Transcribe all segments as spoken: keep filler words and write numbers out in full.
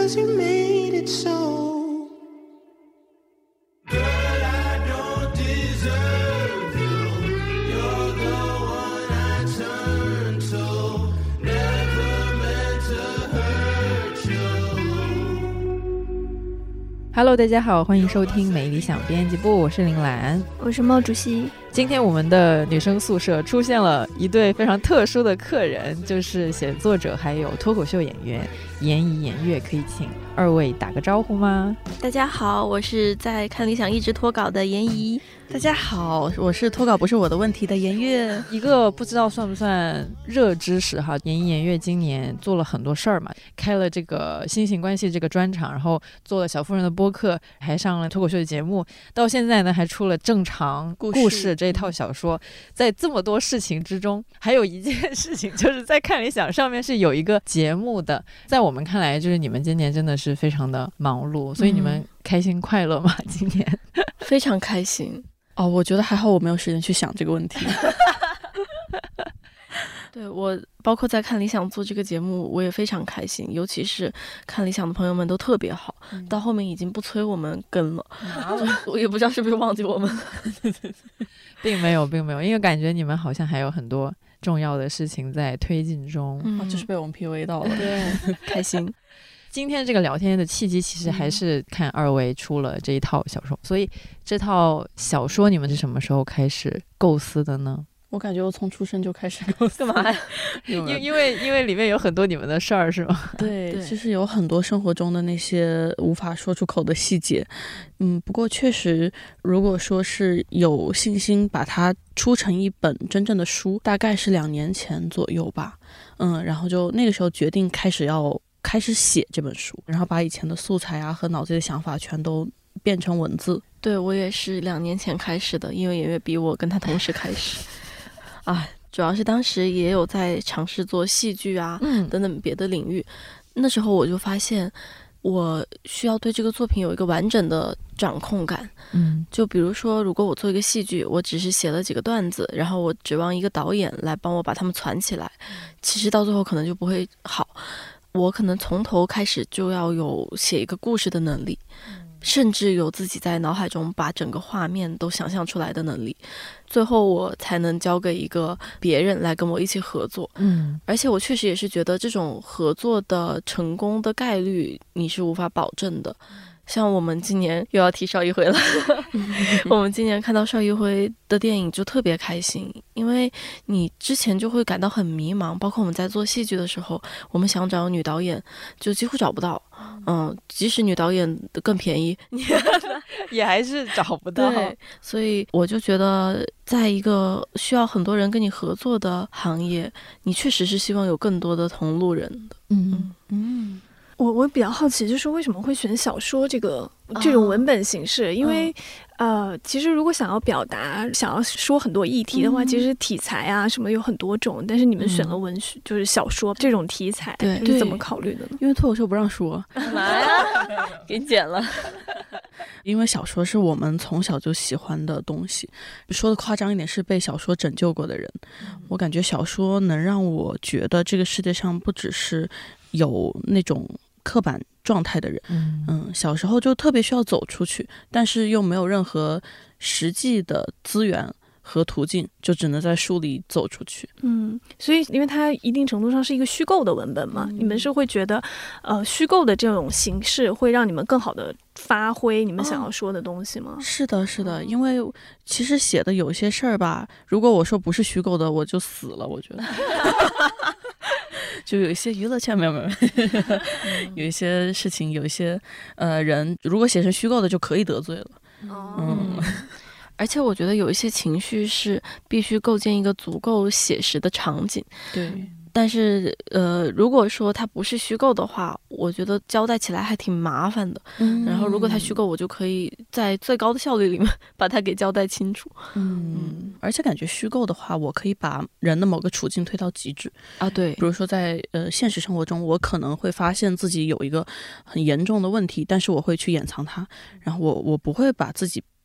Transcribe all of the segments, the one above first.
'cause you made it so. Hello， 大家好，欢迎收听美理想编辑部，我是林兰， 我是毛主席。 今天我们的女生宿舍出现了一对非常特殊的客人，就是写作者还有脱口秀演员严怡、严月，可以请二位打个招呼吗？ 大家好，我是在看理想一直脱稿的严怡。 大家好，我是脱稿不是我的问题的严月。 一个不知道算不算热知识哈，严怡、严月今年做了很多事儿嘛，开了这个新型关系这个专场，然后做了小妇人的播客，还上了脱口秀的节目，到现在呢还出了正常故事这一套小说。在这么多事情之中，还有一件事情就是在看理想上面是有一个节目的，在我们看来就是你们今年真的是非常的忙碌，所以你们开心快乐吗？今年非常开心哦，我觉得还好我没有时间去想这个问题。 对，我包括在看理想做这个节目我也非常开心，尤其是看理想的朋友们都特别好、嗯、到后面已经不催我们跟了、嗯、我也不知道是不是忘记我们并没有并没有，因为感觉你们好像还有很多重要的事情在推进中、 嗯哦、就是被我们 P U A 到了。 对，开心。 今天这个聊天的契机其实还是看二位出了这一套小说、嗯、所以这套小说你们是什么时候开始构思的呢？ 我感觉我从出生就开始构思。 干嘛呀？ 因因为因为里面有很多你们的事儿是吗？ 对，其实有很多生活中的那些无法说出口的细节。嗯，不过确实如果说是有信心把它出成一本真正的书，大概是两年前左右吧。嗯，然后就那个时候决定开始要开始写这本书，然后把以前的素材啊和脑子里的想法全都变成文字。 对，我也是两年前开始的，因为演员比我跟他同时开始啊，主要是当时也有在尝试做戏剧啊、嗯、等等别的领域。那时候我就发现我需要对这个作品有一个完整的掌控感。嗯，就比如说如果我做一个戏剧，我只是写了几个段子，然后我指望一个导演来帮我把它们攒起来，其实到最后可能就不会好。我可能从头开始就要有写一个故事的能力，甚至有自己在脑海中把整个画面都想象出来的能力，最后我才能交给一个别人来跟我一起合作。嗯，而且我确实也是觉得这种合作的成功的概率你是无法保证的。像我们今年又要提邵艺辉了我们今年看到邵艺辉的电影就特别开心，因为你之前就会感到很迷茫，包括我们在做戏剧的时候，我们想找女导演就几乎找不到，嗯，即使女导演更便宜也还是找不到。 对，所以我就觉得在一个需要很多人跟你合作的行业，你确实是希望有更多的同路人的。嗯嗯，我我比较好奇，就是为什么会选小说这个这种文本形式？哦、因为、嗯、呃，其实如果想要表达、想要说很多议题的话，嗯、其实题材啊什么有很多种，但是你们选了文学，嗯、就是小说这种题材， 对， 是怎么考虑的呢？ 因为脱口秀不让说， 干嘛呀？给你剪了。 因为小说是我们从小就喜欢的东西，说的夸张一点是被小说拯救过的人。嗯、我感觉小说能让我觉得这个世界上不只是有那种刻板状态的人， 嗯, 嗯，小时候就特别需要走出去，但是又没有任何实际的资源和途径，就只能在书里走出去。 嗯，所以因为它一定程度上是一个虚构的文本嘛，嗯、你们是会觉得呃虚构的这种形式会让你们更好的发挥你们想要说的东西吗？ 哦、是的是的，因为其实写的有些事儿吧，如果我说不是虚构的我就死了，我觉得就有一些娱乐圈没有没有有一些事情，有一些呃人如果写成虚构的就可以得罪了。 哦、嗯，而且我觉得有一些情绪是必须构建一个足够写实的场景。 对， 但是呃，如果说它不是虚构的话，我觉得交代起来还挺麻烦的。嗯，然后如果它虚构，我就可以在最高的效率里面把它给交代清楚。 嗯，嗯，而且感觉虚构的话，我可以把人的某个处境推到极致啊。对， 比如说在呃现实生活中，我可能会发现自己有一个很严重的问题，但是我会去掩藏它，然后我我不会把自己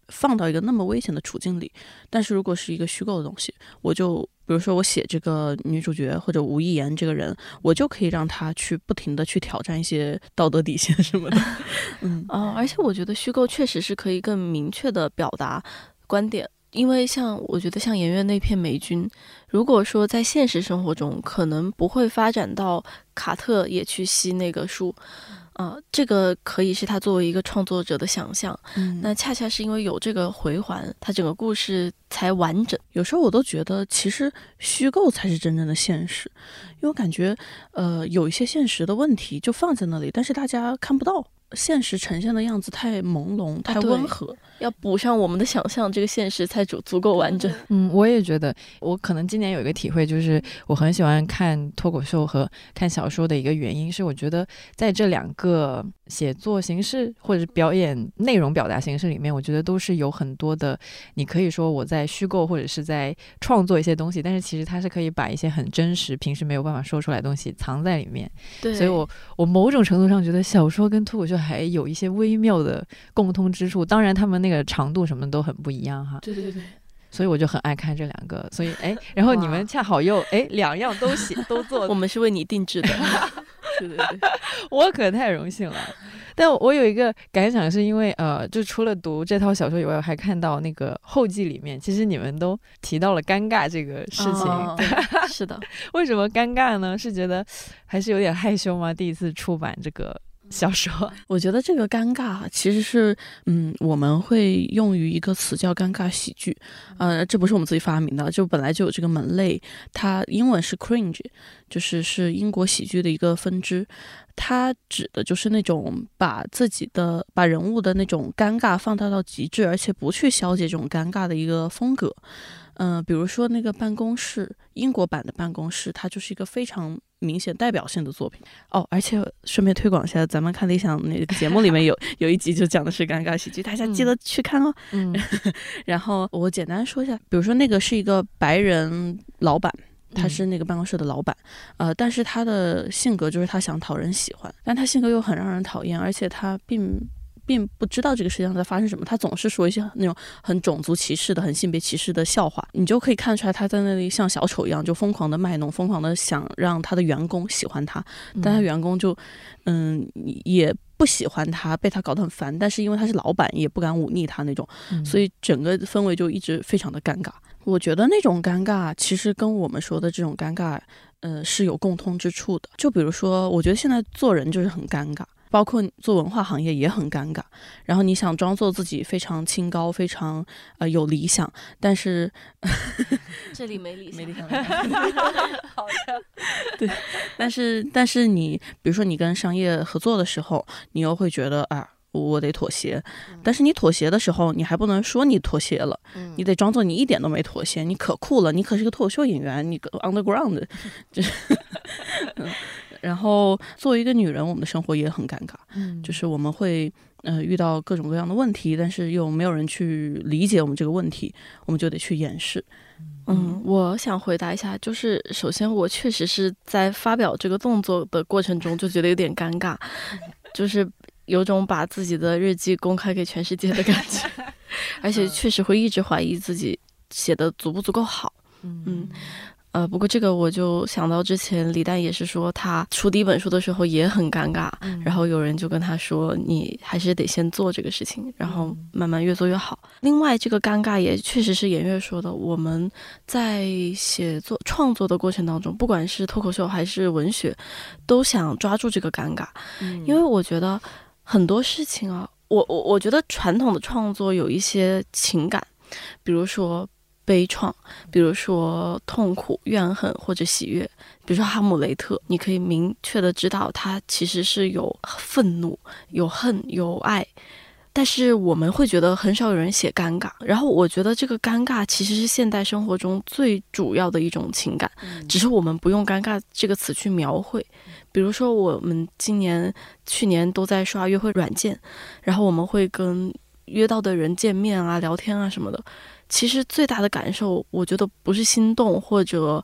放到一个那么危险的处境里。但是如果是一个虚构的东西，我就比如说我写这个女主角或者吴亦言这个人，我就可以让她去不停的去挑战一些道德底线什么的。嗯啊、而且我觉得虚构确实是可以更明确的表达观点。因为像我觉得像颜悦那片霉菌，如果说在现实生活中可能不会发展到卡特也去吸那个树，呃，这个可以是他作为一个创作者的想象。 嗯， 那恰恰是因为有这个回环，他整个故事才完整。 有时候我都觉得其实虚构才是真正的现实，因为我感觉呃有一些现实的问题就放在那里，但是大家看不到，现实呈现的样子太朦胧太温和， 要补上我们的想象，这个现实才足足够完整。 嗯，我也觉得，我可能今年有一个体会，就是我很喜欢看脱口秀和看小说的一个原因是，我觉得在这两个写作形式或者表演内容表达形式里面，我觉得都是有很多的，你可以说我在虚构或者是在创作一些东西，但是其实它是可以把一些很真实平时没有办法说出来的东西藏在里面。 对， 所以我我某种程度上觉得小说跟脱口秀还有一些微妙的共通之处，当然他们那个长度什么都很不一样哈。 对对对， 所以我就很爱看这两个，所以哎，然后你们恰好又哎两样都写都做， 我们是为你定制的。对对对， 我可太荣幸了。但我有一个感想，是因为呃，就除了读这套小说以外，我还看到那个后记里面，其实你们都提到了尴尬这个事情。 哦、是的， 为什么尴尬呢？是觉得还是有点害羞吗？第一次出版这个小说， 我觉得这个尴尬其实是，嗯，我们会用于一个词叫尴尬喜剧，呃，这不是我们自己发明的，就本来就有这个门类，它英文是 cringe， 就是是英国喜剧的一个分支，它指的就是那种把自己的把人物的那种尴尬放大到极致，而且不去消解这种尴尬的一个风格。嗯、呃，比如说那个办公室，英国版的办公室，它就是一个非常明显代表性的作品哦。而且顺便推广一下，咱们看理想那个节目里面有有一集就讲的是尴尬喜剧，大家记得去看哦。 嗯， 然后我简单说一下，比如说那个是一个白人老板。他是那个办公室的老板，呃，但是他的性格就是他想讨人喜欢，但他性格又很让人讨厌，而且他并并不知道这个世界上在发生什么，他总是说一些那种很种族歧视的、很性别歧视的笑话，你就可以看出来他在那里像小丑一样，就疯狂的卖弄，疯狂的想让他的员工喜欢他，但他员工就嗯也不喜欢他，被他搞得很烦，但是因为他是老板，也不敢忤逆他那种， 嗯、 所以整个氛围就一直非常的尴尬。我觉得那种尴尬其实跟我们说的这种尴尬呃是有共通之处的。就比如说我觉得现在做人就是很尴尬，包括做文化行业也很尴尬，然后你想装作自己非常清高，非常呃有理想，但是这里没理想， 没理想好的对，但是但是你比如说你跟商业合作的时候，你又会觉得啊我得妥协，但是你妥协的时候，你还不能说你妥协了，嗯、你得装作你一点都没妥协，你可酷了，你可是个脱口秀演员，你 underground， 就是、嗯，然后作为一个女人，我们的生活也很尴尬，嗯、就是我们会呃遇到各种各样的问题，但是又没有人去理解我们这个问题，我们就得去掩饰。 嗯，我想回答一下，就是首先我确实是在发表这个动作的过程中就觉得有点尴尬，就是有种把自己的日记公开给全世界的感觉，而且确实会一直怀疑自己写的足不足够好。嗯嗯，呃，不过这个我就想到之前李诞也是说他出第一本书的时候也很尴尬，嗯、然后有人就跟他说你还是得先做这个事情，然后慢慢越做越好。嗯、另外这个尴尬也确实是颜悦说的，我们在写作创作的过程当中，不管是脱口秀还是文学，都想抓住这个尴尬，嗯、因为我觉得很多事情啊，我我我觉得传统的创作有一些情感，比如说悲怆，比如说痛苦、怨恨或者喜悦，比如说哈姆雷特，你可以明确的知道他其实是有愤怒、有恨、有爱，但是我们会觉得很少有人写尴尬，然后我觉得这个尴尬其实是现代生活中最主要的一种情感，嗯、只是我们不用尴尬这个词去描绘。比如说我们今年去年都在刷约会软件，然后我们会跟约到的人见面啊、聊天啊什么的，其实最大的感受我觉得不是心动或者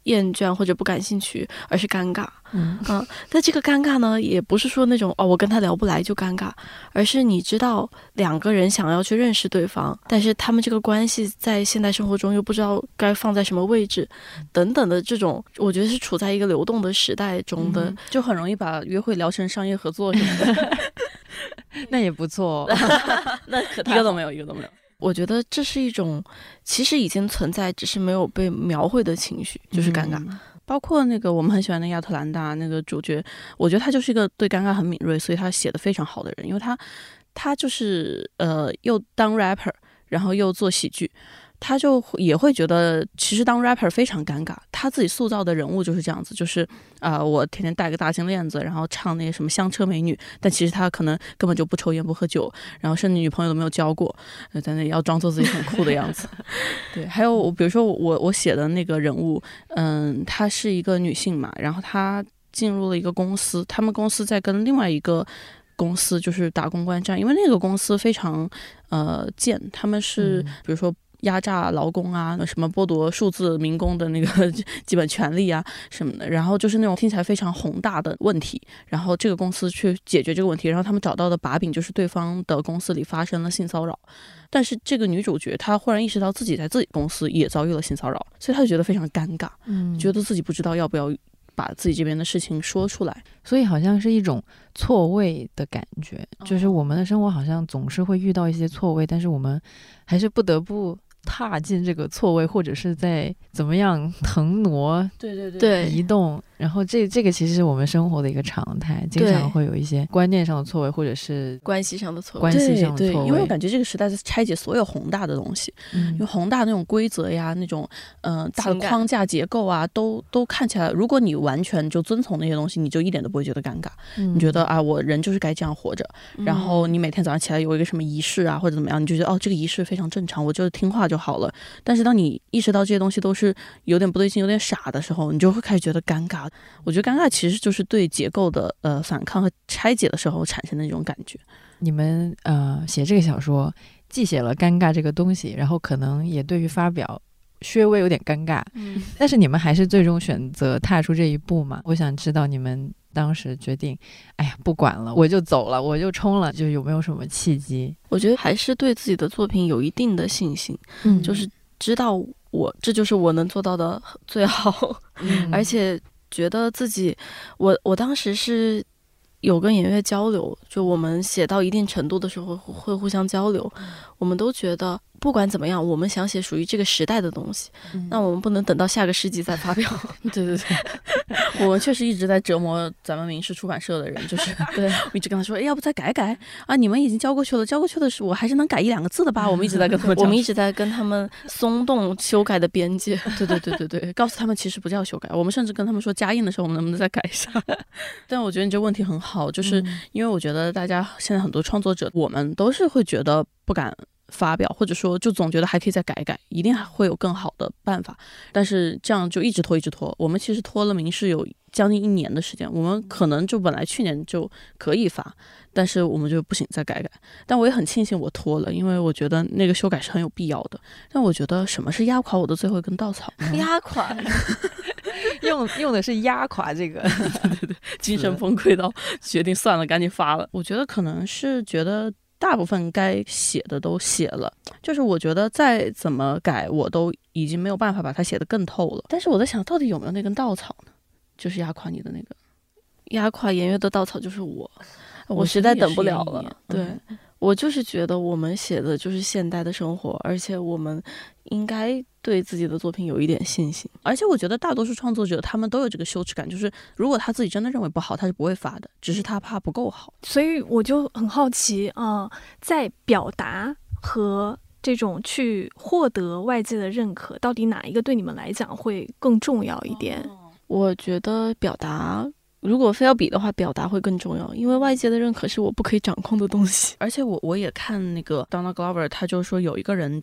厌倦或者不感兴趣，而是尴尬。 嗯嗯，但这个尴尬呢，也不是说那种哦，我跟他聊不来就尴尬，而是你知道两个人想要去认识对方，但是他们这个关系在现代生活中又不知道该放在什么位置，等等的这种，我觉得是处在一个流动的时代中的， 嗯、就很容易把约会聊成商业合作什么的。 那也不错、哦， 那可一个都没有，一个都没有。 我觉得这是一种其实已经存在，只是没有被描绘的情绪，就是尴尬。 嗯包括那个我们很喜欢的亚特兰大那个主角，我觉得他就是一个对尴尬很敏锐，所以他写的非常好的人，因为他他就是呃又当 rapper， 然后又做喜剧。他就也会觉得其实当 rapper 非常尴尬，他自己塑造的人物就是这样子，就是啊、呃，我天天戴个大金链子，然后唱那些什么香车美女，但其实他可能根本就不抽烟不喝酒，然后甚至女朋友都没有交过，呃、在那里要装作自己很酷的样子。对，还有比如说我我写的那个人物，嗯，她是一个女性嘛，然后她进入了一个公司，他们公司在跟另外一个公司就是打公关战，因为那个公司非常呃贱，他们是、嗯、比如说压榨劳工啊，什么剥夺数字民工的那个基本权利啊什么的，然后就是那种听起来非常宏大的问题，然后这个公司去解决这个问题，然后他们找到的把柄就是对方的公司里发生了性骚扰，但是这个女主角她忽然意识到自己在自己公司也遭遇了性骚扰，所以她就觉得非常尴尬，嗯，觉得自己不知道要不要把自己这边的事情说出来， 所以好像是一种错位的感觉，就是我们的生活好像总是会遇到一些错位，但是我们还是不得不踏进这个错位，或者是在怎么样腾挪， 对对对， 移动，然后这这个其实是我们生活的一个常态，经常会有一些观念上的错位，或者是关系上的错位， 关系上的错位。 对对，因为我感觉这个时代在拆解所有宏大的东西，嗯、因为宏大那种规则呀，那种嗯、呃、大的框架结构啊，都都看起来，如果你完全就遵从那些东西，你就一点都不会觉得尴尬。嗯、你觉得啊，我人就是该这样活着，嗯、然后你每天早上起来有一个什么仪式啊，或者怎么样，你就觉得哦，这个仪式非常正常，我就听话就好了。但是当你意识到这些东西都是有点不对劲、有点傻的时候，你就会开始觉得尴尬。我觉得尴尬其实就是对结构的呃反抗和拆解的时候产生的那种感觉。 你们呃写这个小说，既写了尴尬这个东西，然后可能也对于发表稍微有点尴尬，嗯，但是你们还是最终选择踏出这一步嘛？我想知道你们当时决定，哎呀，不管了，我就走了，我就冲了，就有没有什么契机？ 我觉得还是对自己的作品有一定的信心，嗯，就是知道我这就是我能做到的最好，嗯、而且觉得自己，我我当时是有跟颜悦交流，就我们写到一定程度的时候会互相交流，嗯、我们都觉得不管怎么样，我们想写属于这个时代的东西，嗯、那我们不能等到下个世纪再发表。 对对对，我们确实一直在折磨咱们民视出版社的人，就是对我一直跟他说，哎，要不再改改啊？你们已经交过去了，交过去的是我还是能改一两个字的吧？我们一直在跟他们讲， 我们一直在跟他们松动修改的边界。 对对对对对，告诉他们其实不叫修改，我们甚至跟他们说加印的时候我们能不能再改一下？但我觉得你这个问题很好，就是因为我觉得大家现在很多创作者，我们都是会觉得不敢发表，或者说就总觉得还可以再改改，一定还会有更好的办法，但是这样就一直拖一直拖。我们其实拖了民视有将近一年的时间，我们可能就本来去年就可以发，但是我们就不行再改改。但我也很庆幸我拖了，因为我觉得那个修改是很有必要的。但我觉得什么是压垮我的最后一根稻草呢？ 压垮用用的是压垮这个对对对，精神崩溃到决定算了赶紧发了。我觉得可能是觉得大部分该写的都写了，就是我觉得再怎么改我都已经没有办法把它写得更透了。但是我在想到底有没有那根稻草呢，就是压垮你的那个压垮颜悦的稻草就是我我实在等不了了。对、嗯、我就是觉得我们写的就是现代的生活，而且我们应该对自己的作品有一点信心。 而且我觉得大多数创作者他们都有这个羞耻感，就是如果他自己真的认为不好他是不会发的，只是他怕不够好。 所以我就很好奇啊、呃，在表达和这种去获得外界的认可，到底哪一个对你们来讲会更重要一点？ 哦、我觉得表达，如果非要比的话，表达会更重要，因为外界的认可是我不可以掌控的东西。 而且我我也看那个 Donald Glover， 他就说有一个人就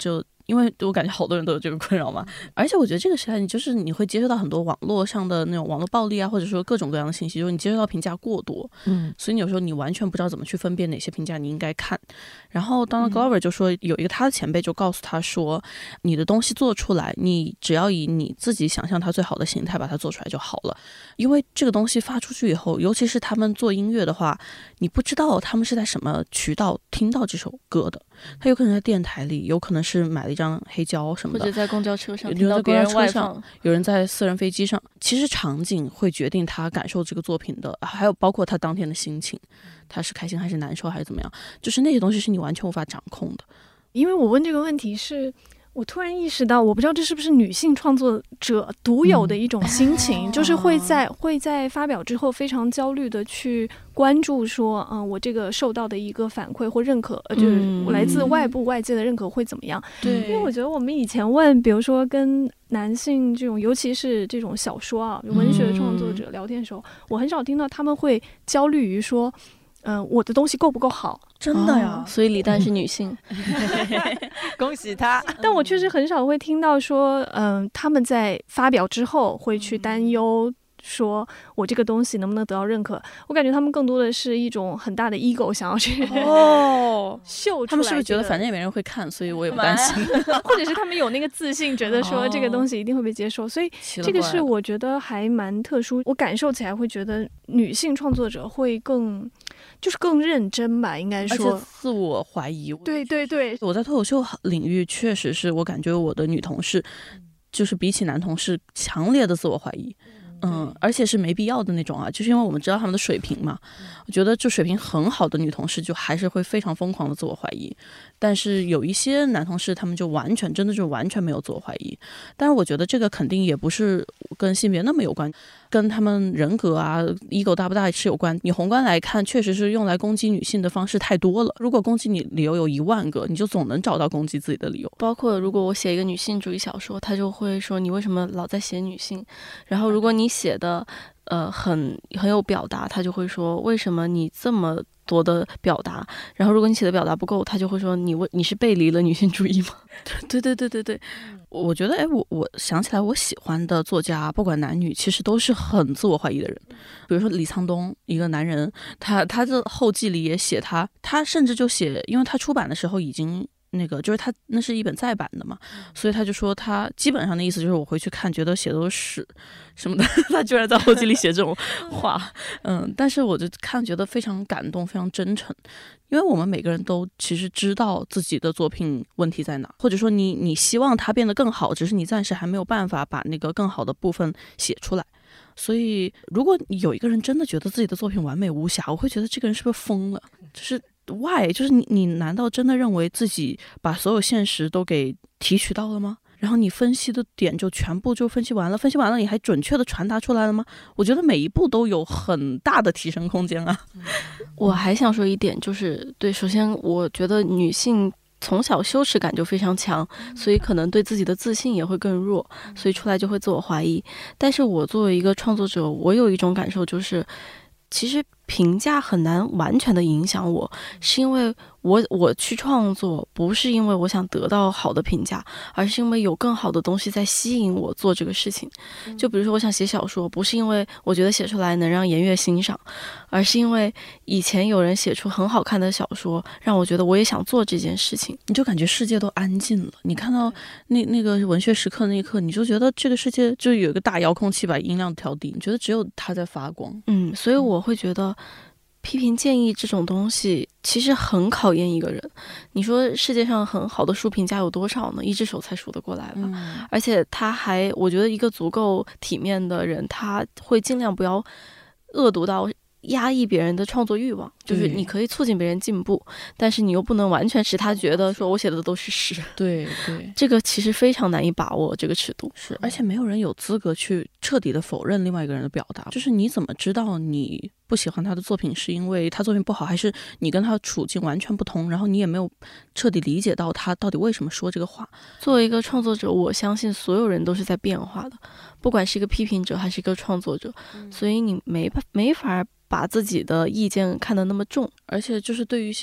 因为我感觉好多人都有这个困扰嘛。而且我觉得这个时代，你就是你会接受到很多网络上的那种网络暴力啊，或者说各种各样的信息，就是你接受到评价过多，嗯，所以你有时候你完全不知道怎么去分辨哪些评价你应该看。然后Donald Glover就说，有一个他的前辈就告诉他说，你的东西做出来，你只要以你自己想象它最好的形态把它做出来就好了。因为这个东西发出去以后，尤其是他们做音乐的话，你不知道他们是在什么渠道听到这首歌的，他有可能在电台里，有可能是买了一张黑胶什么的， 或者在公交车上听到别人外放，有人在私人飞机上。其实场景会决定他感受这个作品的，还有包括他当天的心情，他是开心还是难受还是怎么样，就是那些东西是你完全无法掌控的。 因为我问这个问题是我突然意识到，我不知道这是不是女性创作者独有的一种心情，嗯、就是会在会在发表之后非常焦虑的去关注说，嗯，我这个受到的一个反馈或认可，呃，就是来自外部外界的认可会怎么样？对、嗯，因为我觉得我们以前问，比如说跟男性这种，尤其是这种小说啊、文学创作者聊天的时候，嗯、我很少听到他们会焦虑于说，嗯、呃，我的东西够不够好？ 真的呀， 哦、所以李诞是女性， 恭喜她。 但我确实很少会听到说，嗯、呃，他们在发表之后会去担忧说我这个东西能不能得到认可。我感觉他们更多的是一种很大的 ego 想要去哦秀出来、这个。 他们是不是觉得反正也没人会看，所以我也不担心， 或者是他们有那个自信，觉得说这个东西一定会被接受，所以这个是我觉得还蛮特殊。我感受起来会觉得女性创作者会更。就是更认真吧，应该说， 而且自我怀疑。 对对对， 我在脱口秀领域确实是我感觉我的女同事，就是比起男同事强烈的自我怀疑。嗯，而且是没必要的那种啊，就是因为我们知道他们的水平嘛。我觉得就水平很好的女同事就还是会非常疯狂的自我怀疑，但是有一些男同事他们就完全真的就完全没有自我怀疑。但是我觉得这个肯定也不是跟性别那么有关，跟他们人格啊 ego 大不大是有关。你宏观来看，确实是用来攻击女性的方式太多了。如果攻击你理由有一万个，你就总能找到攻击自己的理由。 包括如果我写一个女性主义小说，他就会说你为什么老在写女性，然后如果你写的呃很很有表达，他就会说为什么你这么多的表达，然后如果你写的表达不够，他就会说你为你是背离了女性主义吗？ 对对对对对，我觉得哎，我我想起来，我喜欢的作家不管男女，其实都是很自我怀疑的人。比如说李沧东，一个男人，他他的后记里也写他，他甚至就写，因为他出版的时候已经。那个就是他那是一本再版的嘛，所以他就说他基本上的意思就是我回去看觉得写的都是屎什么的，他居然在后记里写这种话，嗯，但是我就看觉得非常感动，非常真诚，因为我们每个人都其实知道自己的作品问题在哪，或者说你你希望它变得更好，只是你暂时还没有办法把那个更好的部分写出来。所以如果有一个人真的觉得自己的作品完美无瑕，我会觉得这个人是不是疯了，就是why 就是你你难道真的认为自己把所有现实都给提取到了吗？然后你分析的点就全部就分析完了，分析完了你还准确的传达出来了吗？我觉得每一步都有很大的提升空间啊。 我还想说一点，就是对，首先我觉得女性从小羞耻感就非常强，所以可能对自己的自信也会更弱，所以出来就会自我怀疑。但是我作为一个创作者，我有一种感受，就是其实评价很难完全的影响我，是因为我我去创作不是因为我想得到好的评价，而是因为有更好的东西在吸引我做这个事情。就比如说我想写小说，不是因为我觉得写出来能让颜悦欣赏，而是因为以前有人写出很好看的小说，让我觉得我也想做这件事情。 你就感觉世界都安静了，你看到那那个文学时刻那一刻，你就觉得这个世界就有一个大遥控器把音量调低，你觉得只有它在发光。 嗯，所以我会觉得批评建议这种东西其实很考验一个人。你说世界上很好的书评家有多少呢？一只手才数得过来吧。嗯、而且他还，我觉得一个足够体面的人，他会尽量不要恶毒到压抑别人的创作欲望，就是你可以促进别人进步，但是你又不能完全使他觉得说我写的都是屎。 对对， 这个其实非常难以把握这个尺度。 是，而且没有人有资格去彻底的否认另外一个人的表达。就是你怎么知道你不喜欢他的作品是因为他作品不好，还是你跟他处境完全不同，然后你也没有彻底理解到他到底为什么说这个话。 作为一个创作者，我相信所有人都是在变化的，不管是一个批评者还是一个创作者，嗯、所以你没没法把自己的意见看得那么重。 而且就是对于一些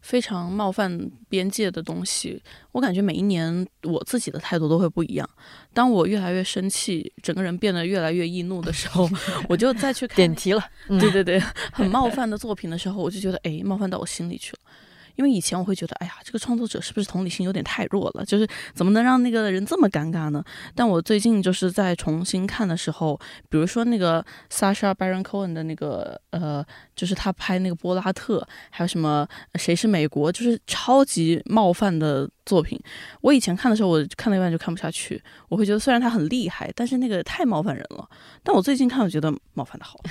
非常冒犯边界的东西，我感觉每一年我自己的态度都会不一样。当我越来越生气，整个人变得越来越易怒的时候，我就再去看点题了，嗯、 对对对，很冒犯的作品的时候，我就觉得哎，冒犯到我心里去了。因为以前我会觉得，哎呀，这个创作者是不是同理心有点太弱了？就是怎么能让那个人这么尴尬呢？但我最近就是在重新看的时候，比如说那个 Sacha Baron Cohen 的那个呃，就是他拍那个波拉特，还有什么谁是美国，就是超级冒犯的作品。我以前看的时候，我看了一半就看不下去，我会觉得虽然他很厉害，但是那个太冒犯人了。但我最近看，我觉得冒犯的好，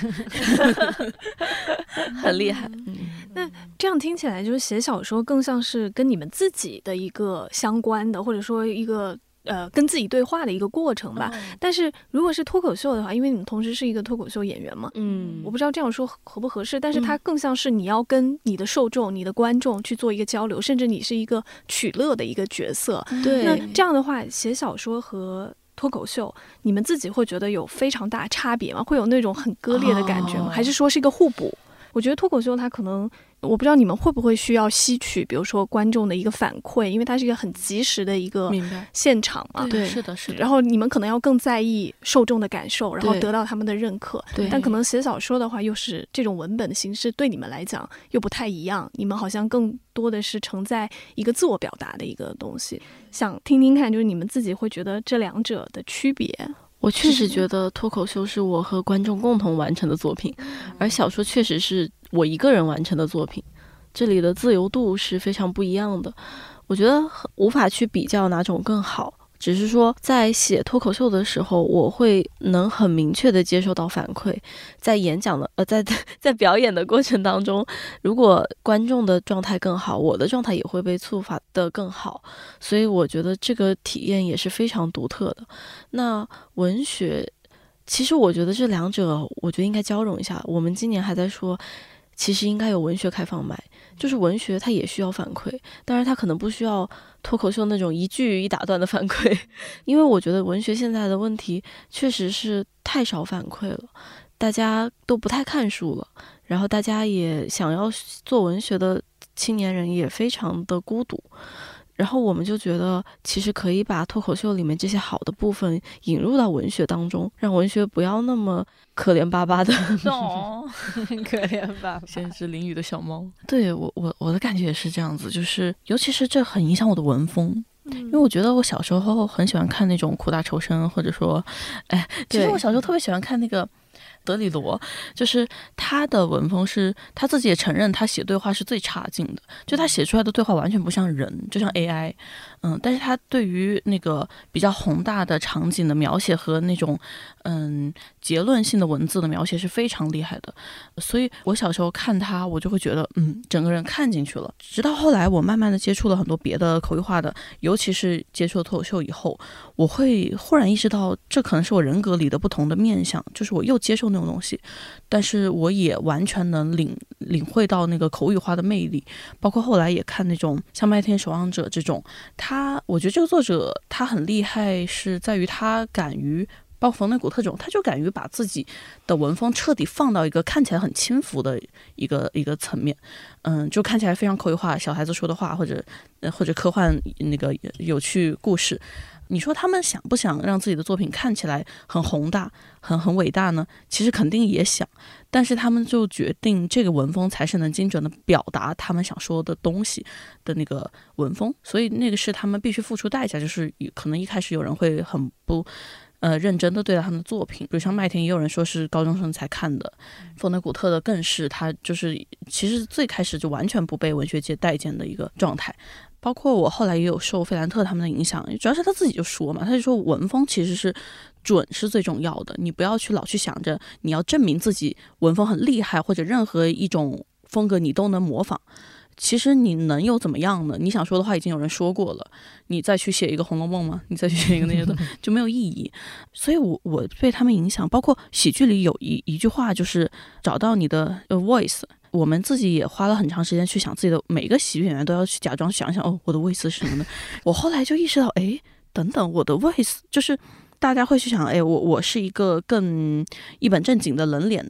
很厉害。 嗯，那这样听起来，就是写小说更像是跟你们自己的一个相关的，或者说一个呃跟自己对话的一个过程吧。嗯、但是如果是脱口秀的话，因为你们同时是一个脱口秀演员嘛，嗯，我不知道这样说合不合适，但是它更像是你要跟你的受众、你的观众去做一个交流，甚至你是一个取乐的一个角色。 对， 那这样的话，写小说和脱口秀，你们自己会觉得有非常大差别吗？会有那种很割裂的感觉吗？哦、还是说是一个互补？我觉得脱口秀它可能，我不知道你们会不会需要吸取，比如说观众的一个反馈，因为它是一个很及时的一个现场嘛。 对，是的，是的。 然后你们可能要更在意受众的感受，然后得到他们的认可。 对。 但可能写小说的话，又是这种文本的形式对你们来讲又不太一样，你们好像更多的是承载一个自我表达的一个东西。想听听看，就是你们自己会觉得这两者的区别。 我确实觉得脱口秀是我和观众共同完成的作品，而小说确实是我一个人完成的作品，这里的自由度是非常不一样的。我觉得无法去比较哪种更好，只是说在写脱口秀的时候，我会能很明确的接受到反馈，在演讲的呃，在在表演的过程当中，如果观众的状态更好，我的状态也会被触发的更好，所以我觉得这个体验也是非常独特的。那文学，其实我觉得这两者，我觉得应该交融一下。我们今年还在说，其实应该有文学开放麦，就是文学它也需要反馈，当然它可能不需要脱口秀那种一句一打断的反馈，因为我觉得文学现在的问题确实是太少反馈了，大家都不太看书了，然后大家也想要做文学的青年人也非常的孤独，然后我们就觉得其实可以把脱口秀里面这些好的部分引入到文学当中，让文学不要那么可怜巴巴的哦，可怜巴巴， 现在是淋雨的小猫。对，我我我的感觉也是这样子，就是尤其是这很影响我的文风。因为我觉得我小时候很喜欢看那种苦大仇深，或者说哎，其实我小时候特别喜欢看那个德里罗，就是他的文风是他自己也承认他写对话是最差劲的，就他写出来的对话完全不像人，就像 A I。 嗯，但是他对于那个比较宏大的场景的描写和那种嗯结论性的文字的描写是非常厉害的，所以我小时候看他我就会觉得嗯整个人看进去了。直到后来我慢慢的接触了很多别的口语化的，尤其是接触了脱口秀以后，我会忽然意识到这可能是我人格里的不同的面向，就是我又接受那种东西，但是我也完全能领领会到那个口语化的魅力。包括后来也看那种像麦田守望者这种，他我觉得这个作者他很厉害是在于他敢于，包括冯内古特这种，他就敢于把自己的文风彻底放到一个看起来很轻浮的一个一个层面，嗯，就看起来非常口语化，小孩子说的话，或者或者科幻那个有趣故事。你说他们想不想让自己的作品看起来很宏大、很很伟大呢？其实肯定也想，但是他们就决定这个文风才是能精准的表达他们想说的东西的那个文风，所以那个是他们必须付出代价，就是可能一开始有人会很不呃认真的对待他们的作品，比如像麦田也有人说是高中生才看的，冯内古特的更是他就是其实最开始就完全不被文学界待见的一个状态。包括我后来也有受费兰特他们的影响，主要是他自己就说嘛，他就说文风其实是准是最重要的，你不要去老去想着你要证明自己文风很厉害，或者任何一种风格你都能模仿，其实你能又怎么样呢？你想说的话已经有人说过了，你再去写一个红楼梦吗？你再去写一个那些的就没有意义。所以我我被他们影响，包括喜剧里有一一句话就是找到你的 voice，我们自己也花了很长时间去想自己的，每个喜剧演员都要去假装想一想，哦，我的 voice 是什么呢？我后来就意识到，哎，等等，我的 voice 就是大家会去想，哎，我我是一个更一本正经的冷脸的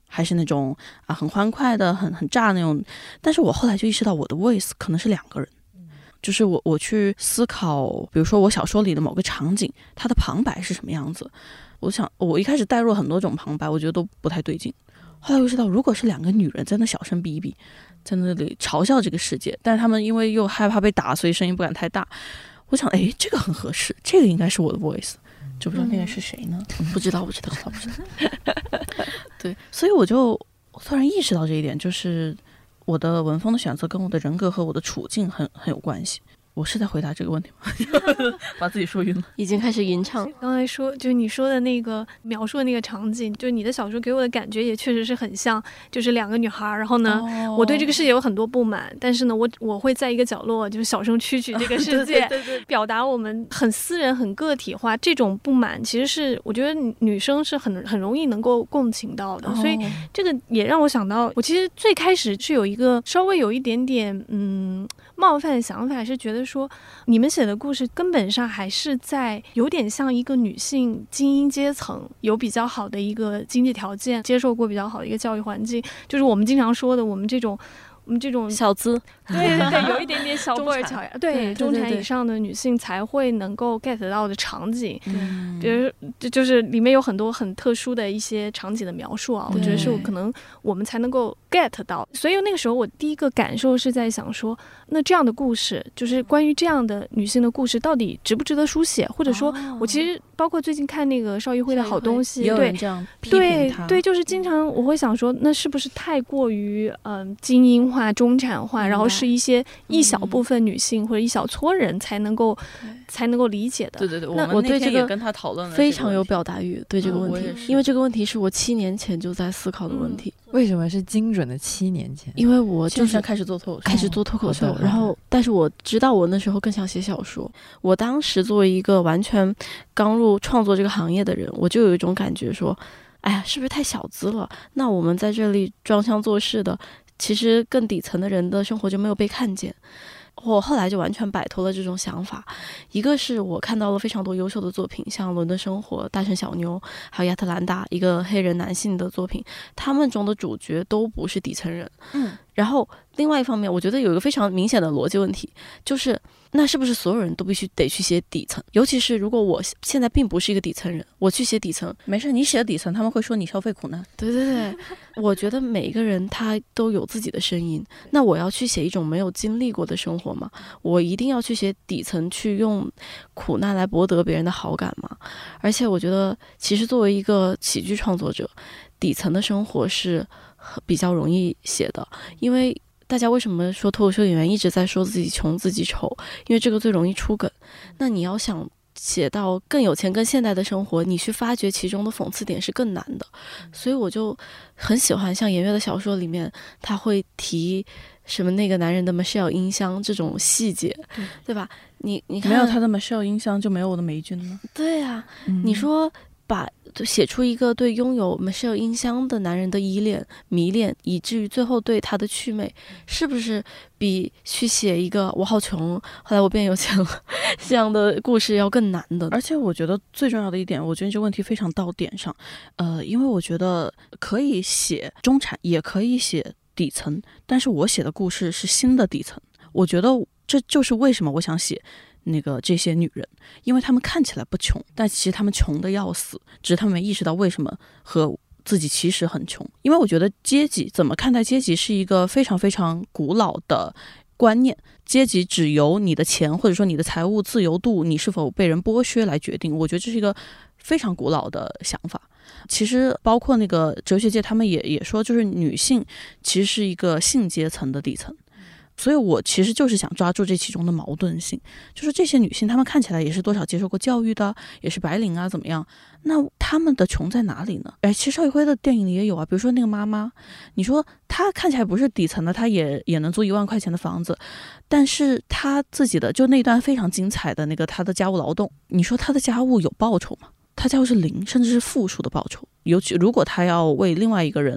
还是那种啊很欢快的、很很炸那种。但是我后来就意识到，我的 voice 可能是两个人。就是我我去思考，比如说我小说里的某个场景，它的旁白是什么样子。我想，我一开始带入很多种旁白，我觉得都不太对劲。后来我知道，如果是两个女人在那小声逼逼，在那里嘲笑这个世界，但是他们因为又害怕被打，所以声音不敢太大。我想，哎，这个很合适，这个应该是我的 voice。就不知道那个是谁呢？ 嗯、不知道，不知道，不知道。 对，所以我就突然意识到这一点，就是我的文风的选择跟我的人格和我的处境很很有关系。我是在回答这个问题吗？把自己说晕了， 已经开始吟唱。 刚才说就是你说的那个描述的那个场景，就是你的小说给我的感觉也确实是很像，就是两个女孩，然后呢，哦、我对这个世界有很多不满，但是呢，我我会在一个角落就是小声蛐蛐这个世界， 对对对对， 表达我们很私人、很个体化这种不满，其实是我觉得女生是很很容易能够共情到的，哦、所以这个也让我想到，我其实最开始是有一个稍微有一点点嗯冒犯的想法，是觉得说你们写的故事根本上还是在有点像一个女性精英阶层，有比较好的一个经济条件，接受过比较好的一个教育环境，就是我们经常说的我们这种我们这种小资， 对对对，有一点点小布尔乔亚，对中产以上的女性才会能够 get 到的场景， 嗯， 比如这就是里面有很多很特殊的一些场景的描述啊，我觉得是可能我们才能够 get 到。所以那个时候我第一个感受是在想说，那这样的故事，就是关于这样的女性的故事，到底值不值得书写？或者说，我其实包括最近看那个邵艺辉的好东西，对对对，就是经常我会想说，那是不是太过于嗯、呃、精英化、中产化，然后是一些一小部分女性、嗯、或者一小撮人才能够才能够理解的。 对对对， 那我对这个跟他讨论非常有表达欲，对这个问题、嗯，因为这个问题是我七年前就在思考的问题。 嗯、为什么是精准的七年前？ 因为我就是开始做脱口秀， 开始做脱口秀， 哦、 然后但是我知道我那时候更想写小说。我当时作为一个完全刚入创作这个行业的人，我就有一种感觉说，哎呀，是不是太小资了？那我们在这里装腔作势的，其实更底层的人的生活就没有被看见。我后来就完全摆脱了这种想法。一个是我看到了非常多优秀的作品，像《伦敦生活》、《大城小妞》，还有《亚特兰大》，一个黑人男性的作品，他们中的主角都不是底层人。 嗯， 然后另外一方面，我觉得有一个非常明显的逻辑问题，就是那是不是所有人都必须得去写底层？尤其是如果我现在并不是一个底层人，我去写底层， 没事，你写底层，他们会说你消费苦难。 对对对，我觉得每一个人他都有自己的声音。那我要去写一种没有经历过的生活吗？我一定要去写底层，去用苦难来博得别人的好感吗？而且我觉得，其实作为一个喜剧创作者，底层的生活是比较容易写的，因为大家为什么说脱口秀演员一直在说自己穷自己丑？因为这个最容易出梗。那你要想写到更有钱更现代的生活，你去发掘其中的讽刺点是更难的。所以我就很喜欢像颜悦的小说里面，他会提什么那个男人的 Michelle 音箱这种细节， 对, 对吧？你你看， 没有他的 Michelle 音箱就没有我的霉菌了。 对啊， 嗯、 你说把写出一个对拥有 Michelle 音箱的男人的依恋、迷恋，以至于最后对他的祛魅，是不是比去写一个我好穷，后来我变有钱了这样的故事要更难的？ 而且我觉得最重要的一点，我觉得这个问题非常到点上。呃，因为我觉得可以写中产，也可以写底层，但是我写的故事是新的底层。我觉得这就是为什么我想写那个这些女人，因为她们看起来不穷，但其实她们穷的要死，只是她们没意识到为什么和自己其实很穷。因为我觉得阶级怎么看待阶级是一个非常非常古老的观念，阶级只由你的钱或者说你的财务自由度，你是否被人剥削来决定。我觉得这是一个非常古老的想法。其实包括那个哲学界他们也也说，就是女性其实是一个性阶层的底层。所以我其实就是想抓住这其中的矛盾性，就是这些女性她们看起来也是多少接受过教育的，也是白领啊怎么样，那她们的穷在哪里呢？哎，其实邵艺辉的电影里也有啊，比如说那个妈妈，你说她看起来不是底层的，她也也能租一万块钱的房子，但是她自己的就那段非常精彩的那个她的家务劳动，你说她的家务有报酬吗？她家务是零甚至是负数的报酬，尤其如果她要为另外一个人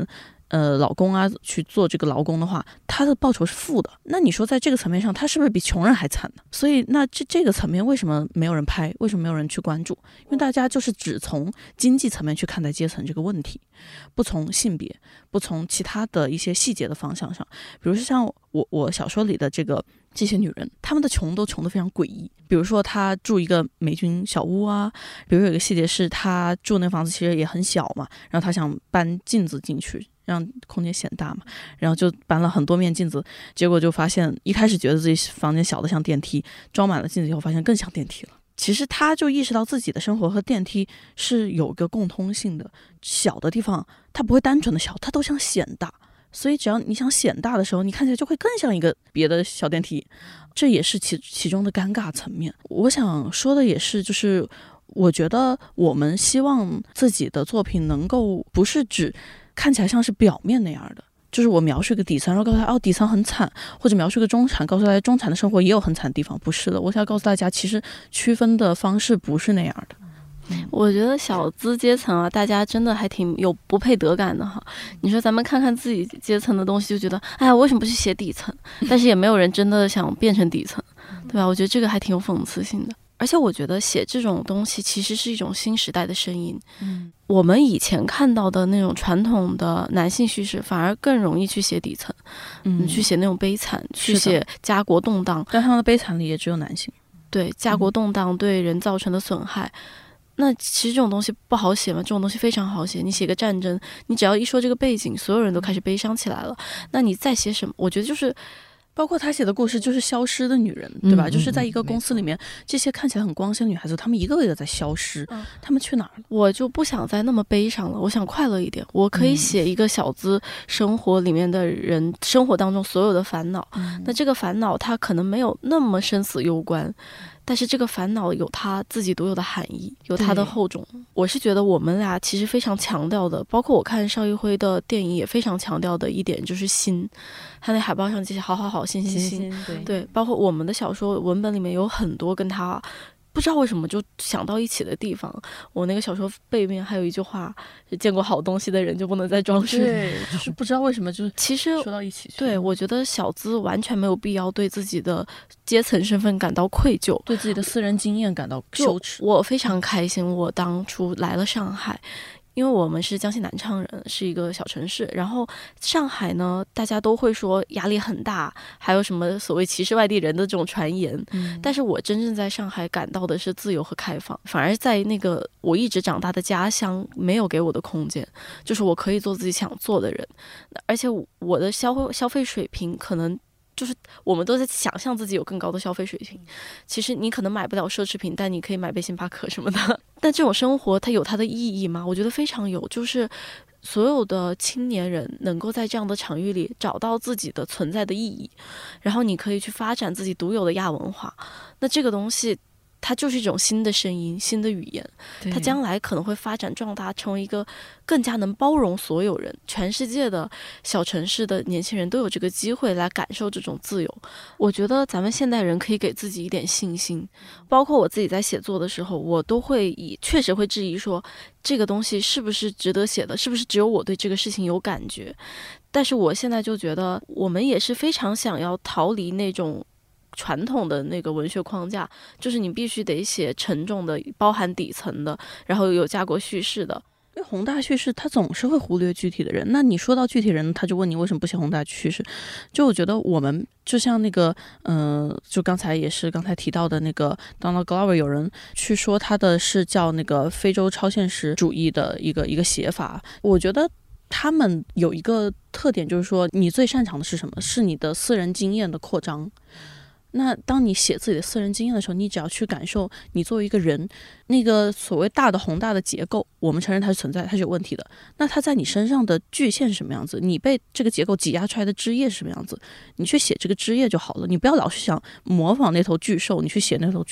呃老公啊去做这个劳工的话，他的报酬是负的。那你说在这个层面上，他是不是比穷人还惨呢？所以那这这个层面为什么没有人拍？为什么没有人去关注？因为大家就是只从经济层面去看待阶层这个问题，不从性别，不从其他的一些细节的方向上。比如说像我我小说里的这个这些女人，她们的穷都穷得非常诡异。比如说她住一个美军小屋啊，比如有一个细节是她住那房子其实也很小嘛，然后她想搬镜子进去让空间显大嘛，然后就搬了很多面镜子，结果就发现一开始觉得自己房间小的像电梯，装满了镜子以后发现更像电梯了。其实他就意识到自己的生活和电梯是有个共通性的，小的地方它不会单纯的小，它都想显大，所以只要你想显大的时候，你看起来就会更像一个别的小电梯，这也是其其中的尴尬层面。我想说的也是，就是我觉得我们希望自己的作品能够不是只看起来像是表面那样的，就是我描述一个底层，然后告诉他哦底层很惨，或者描述一个中产，告诉大家中产的生活也有很惨的地方。不是的，我想要告诉大家，其实区分的方式不是那样的。 我觉得小资阶层啊，大家真的还挺有不配得感的哈。你说咱们看看自己阶层的东西，就觉得哎呀，为什么不去写底层？但是也没有人真的想变成底层，对吧？我觉得这个还挺有讽刺性的。而且我觉得写这种东西其实是一种新时代的声音。嗯，我们以前看到的那种传统的男性叙事，反而更容易去写底层，嗯，去写那种悲惨，去写家国动荡。 但他们的悲惨里也只有男性。 对，家国动荡对人造成的损害。嗯，那其实这种东西不好写吗？这种东西非常好写。你写个战争，你只要一说这个背景，所有人都开始悲伤起来了。那你再写什么？我觉得就是包括他写的故事就是消失的女人，对吧？嗯、就是在一个公司里面，这些看起来很光鲜的女孩子，她们一个一个在消失，嗯、她们去哪儿了？ 我就不想再那么悲伤了，我想快乐一点。我可以写一个小资生活里面的人、嗯、生活当中所有的烦恼。嗯、那这个烦恼它可能没有那么生死攸关。但是这个烦恼有它自己独有的含义，有它的厚重。我是觉得我们俩其实非常强调的，包括我看邵艺辉的电影也非常强调的一点就是心。他那海报上这些好好好心心心，对对，包括我们的小说文本里面有很多跟他不知道为什么就想到一起的地方。我那个小说背面还有一句话，是见过好东西的人就不能再装睡。 对，就是不知道为什么就其实说到一起去。 对，我觉得小资完全没有必要对自己的阶层身份感到愧疚， 对自己的私人经验感到羞耻。 我非常开心，我当初来了上海。因为我们是江西南昌人，是一个小城市，然后上海呢，大家都会说压力很大，还有什么所谓歧视外地人的这种传言。嗯、但是我真正在上海感到的是自由和开放，反而在那个我一直长大的家乡没有给我的空间，就是我可以做自己想做的人，而且我的消费消费水平可能。就是我们都在想象自己有更高的消费水平，其实你可能买不了奢侈品，但你可以买杯星巴克什么的。但这种生活它有它的意义吗？我觉得非常有，就是所有的青年人能够在这样的场域里找到自己的存在的意义，然后你可以去发展自己独有的亚文化。那这个东西它就是一种新的声音，新的语言，它将来可能会发展壮大，成为一个更加能包容所有人，全世界的小城市的年轻人都有这个机会来感受这种自由。我觉得咱们现代人可以给自己一点信心，包括我自己在写作的时候，我都会以确实会质疑说这个东西是不是值得写的，是不是只有我对这个事情有感觉。但是我现在就觉得我们也是非常想要逃离那种传统的那个文学框架，就是你必须得写沉重的，包含底层的，然后有家国叙事的。 因为宏大叙事它总是会忽略具体的人，那你说到具体人，他就问你为什么不写宏大叙事。就我觉得我们就像那个嗯、呃，就刚才也是刚才提到的那个 Donald Glover， 有人去说他的是叫那个非洲超现实主义的一个一个写法。我觉得他们有一个特点，就是说你最擅长的是什么？是你的私人经验的扩张。那当你写自己的私人经验的时候，你只要去感受你作为一个人，那个所谓大的宏大的结构，我们承认它是存在，它是有问题的。那它在你身上的局限是什么样子？你被这个结构挤压出来的枝叶是什么样子？你去写这个枝叶就好了，你不要老是想模仿那头巨兽，你去写那头巨兽。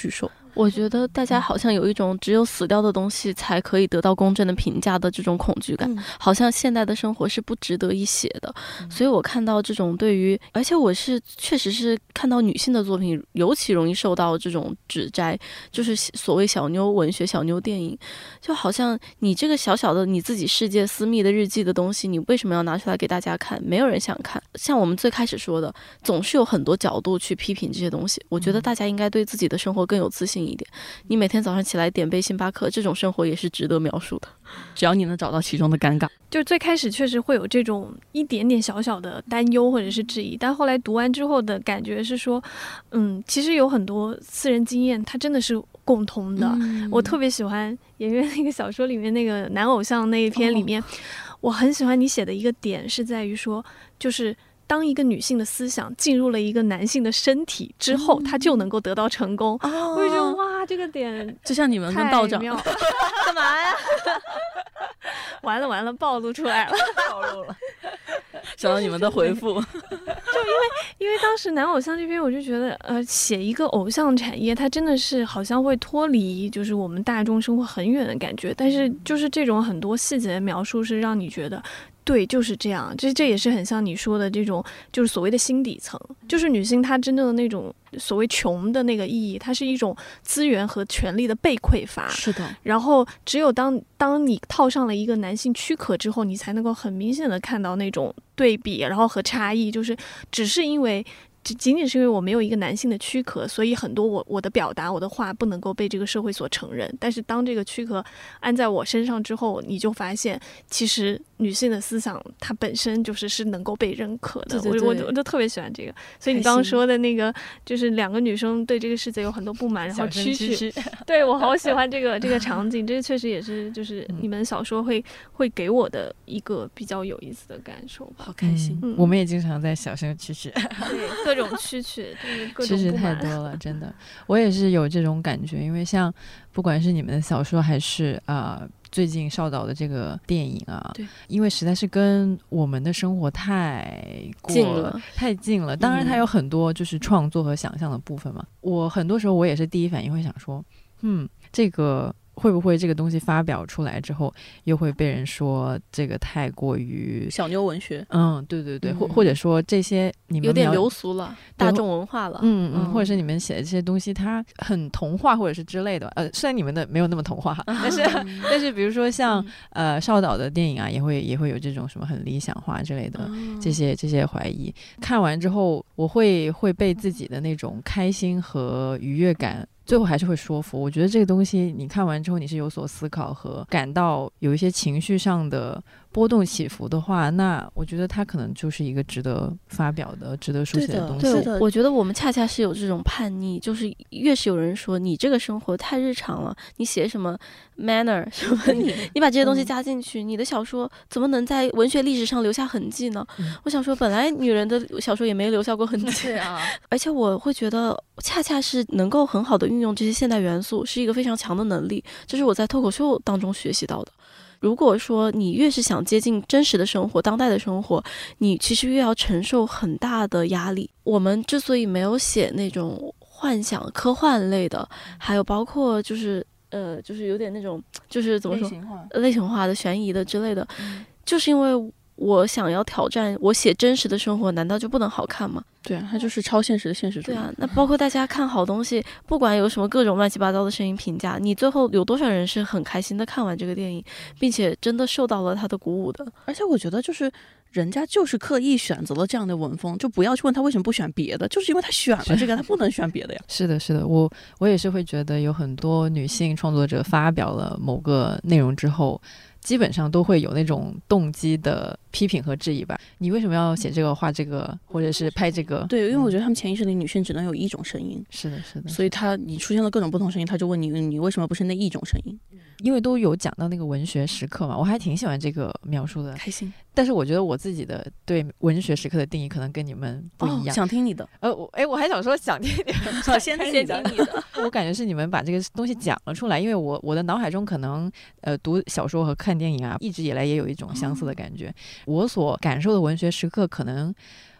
我觉得大家好像有一种只有死掉的东西才可以得到公正的评价的这种恐惧感，嗯、好像现代的生活是不值得一写的。嗯、所以我看到这种对于，而且我是确实是看到女性的作品尤其容易受到这种指摘，就是所谓小妞文学、小妞电影，就好像你这个小小的你自己世界私密的日记的东西，你为什么要拿出来给大家看？没有人想看。像我们最开始说的，总是有很多角度去批评这些东西。我觉得大家应该对自己的生活更有自信一点。你每天早上起来点杯星巴克，这种生活也是值得描述的， 只要你能找到其中的尴尬。 就最开始确实会有这种一点点小小的担忧或者是质疑，但后来读完之后的感觉是说，嗯，其实有很多私人经验它真的是共通的。嗯、我特别喜欢演员那个小说里面那个男偶像那一篇里面，哦、我很喜欢你写的一个点是在于说，就是当一个女性的思想进入了一个男性的身体之后，她、嗯、就能够得到成功。哦、我就觉得哇，这个点就像你们跟道长干嘛呀？完了完了，暴露出来了， 暴露了。想到你们的回复，就因为因为当时男偶像这边，我就觉得呃，写一个偶像产业，它真的是好像会脱离就是我们大众生活很远的感觉，但是就是这种很多细节的描述是让你觉得。对，就是这样。这这也是很像你说的这种，就是所谓的心底层，就是女性她真正的那种所谓穷的那个意义，它是一种资源和权力的被匮乏。 是的。然后只有当当你套上了一个男性躯壳之后，你才能够很明显的看到那种对比，然后和差异，就是只是因为。仅仅是因为我没有一个男性的躯壳，所以很多我我的表达我的话不能够被这个社会所承认。但是当这个躯壳安在我身上之后，你就发现其实女性的思想它本身就是是能够被认可的。 对对对， 我我我就特别喜欢这个。所以你刚刚说的那个就是两个女生对这个世界有很多不满，然后蛐蛐，对我好喜欢这个这个场景。这个确实也是就是你们小说会会给我的一个比较有意思的感受吧。 好开心， 嗯、我们也经常在小声蛐蛐。 对。各种蛐蛐，就是各种蛐蛐太多了，真的。我也是有这种感觉，因为像不管是你们的小说，还是啊、呃、最近少导的这个电影啊， 对， 因为实在是跟我们的生活太过近了， 太近了。当然，它有很多就是创作和想象的部分嘛。嗯、我很多时候我也是第一反应会想说，嗯，这个。会不会这个东西发表出来之后，又会被人说这个太过于小妞文学？ 嗯，对对对，嗯、或或者说这些你们有点流俗了，大众文化了。 嗯嗯，或者是你们写的这些东西，它很童话或者是之类的。呃，虽然你们的没有那么童话，但是但是比如说像呃少导的电影啊，也会也会有这种什么很理想化之类的、嗯、这些这些怀疑。看完之后，我会会被自己的那种开心和愉悦感。最后还是会说服。我觉得这个东西你看完之后你是有所思考和感到有一些情绪上的波动起伏的话，那我觉得它可能就是一个值得发表的值得书写的东西。 对的，我觉得我们恰恰是有这种叛逆，就是越是有人说你这个生活太日常了，你写什么 manner 什么你你把这些东西加进去、嗯、你的小说怎么能在文学历史上留下痕迹呢、嗯、我想说本来女人的小说也没留下过痕迹啊， 而且我会觉得恰恰是能够很好的运用这些现代元素是一个非常强的能力，这是我在脱口秀当中学习到的。如果说你越是想接近真实的生活当代的生活，你其实越要承受很大的压力。我们之所以没有写那种幻想科幻类的，还有包括就是呃就是有点那种就是怎么说类型化类型化的悬疑的之类的、嗯、就是因为我想要挑战我写真实的生活，难道就不能好看吗？ 对啊，它就是超现实的现实主义。 对啊，那包括大家看好东西，不管有什么各种乱七八糟的声音评价，你最后有多少人是很开心的看完这个电影，并且真的受到了它的鼓舞的？ 而且我觉得就是人家就是刻意选择了这样的文风，就不要去问他为什么不选别的，就是因为他选了这个，他不能选别的呀。 是的，是的，我我也是会觉得有很多女性创作者发表了某个内容之后，基本上都会有那种动机的批评和质疑吧。你为什么要写这个、画这个，或者是拍这个？ 对，因为我觉得他们潜意识里女性只能有一种声音。 是的，是的。 所以他你出现了各种不同声音，他就问你，你为什么不是那一种声音？ 因为都有讲到那个文学时刻嘛，我还挺喜欢这个描述的， 开心。 但是我觉得我自己的对文学时刻的定义可能跟你们不一样。 哦、想听你的。 呃，我哎，我还想说想听你的， 好，先听你的。 我感觉是你们把这个东西讲了出来，因为我我的脑海中可能呃读小说和看电影啊，一直以来也有一种相似的感觉。哦、我所感受的文学时刻可能。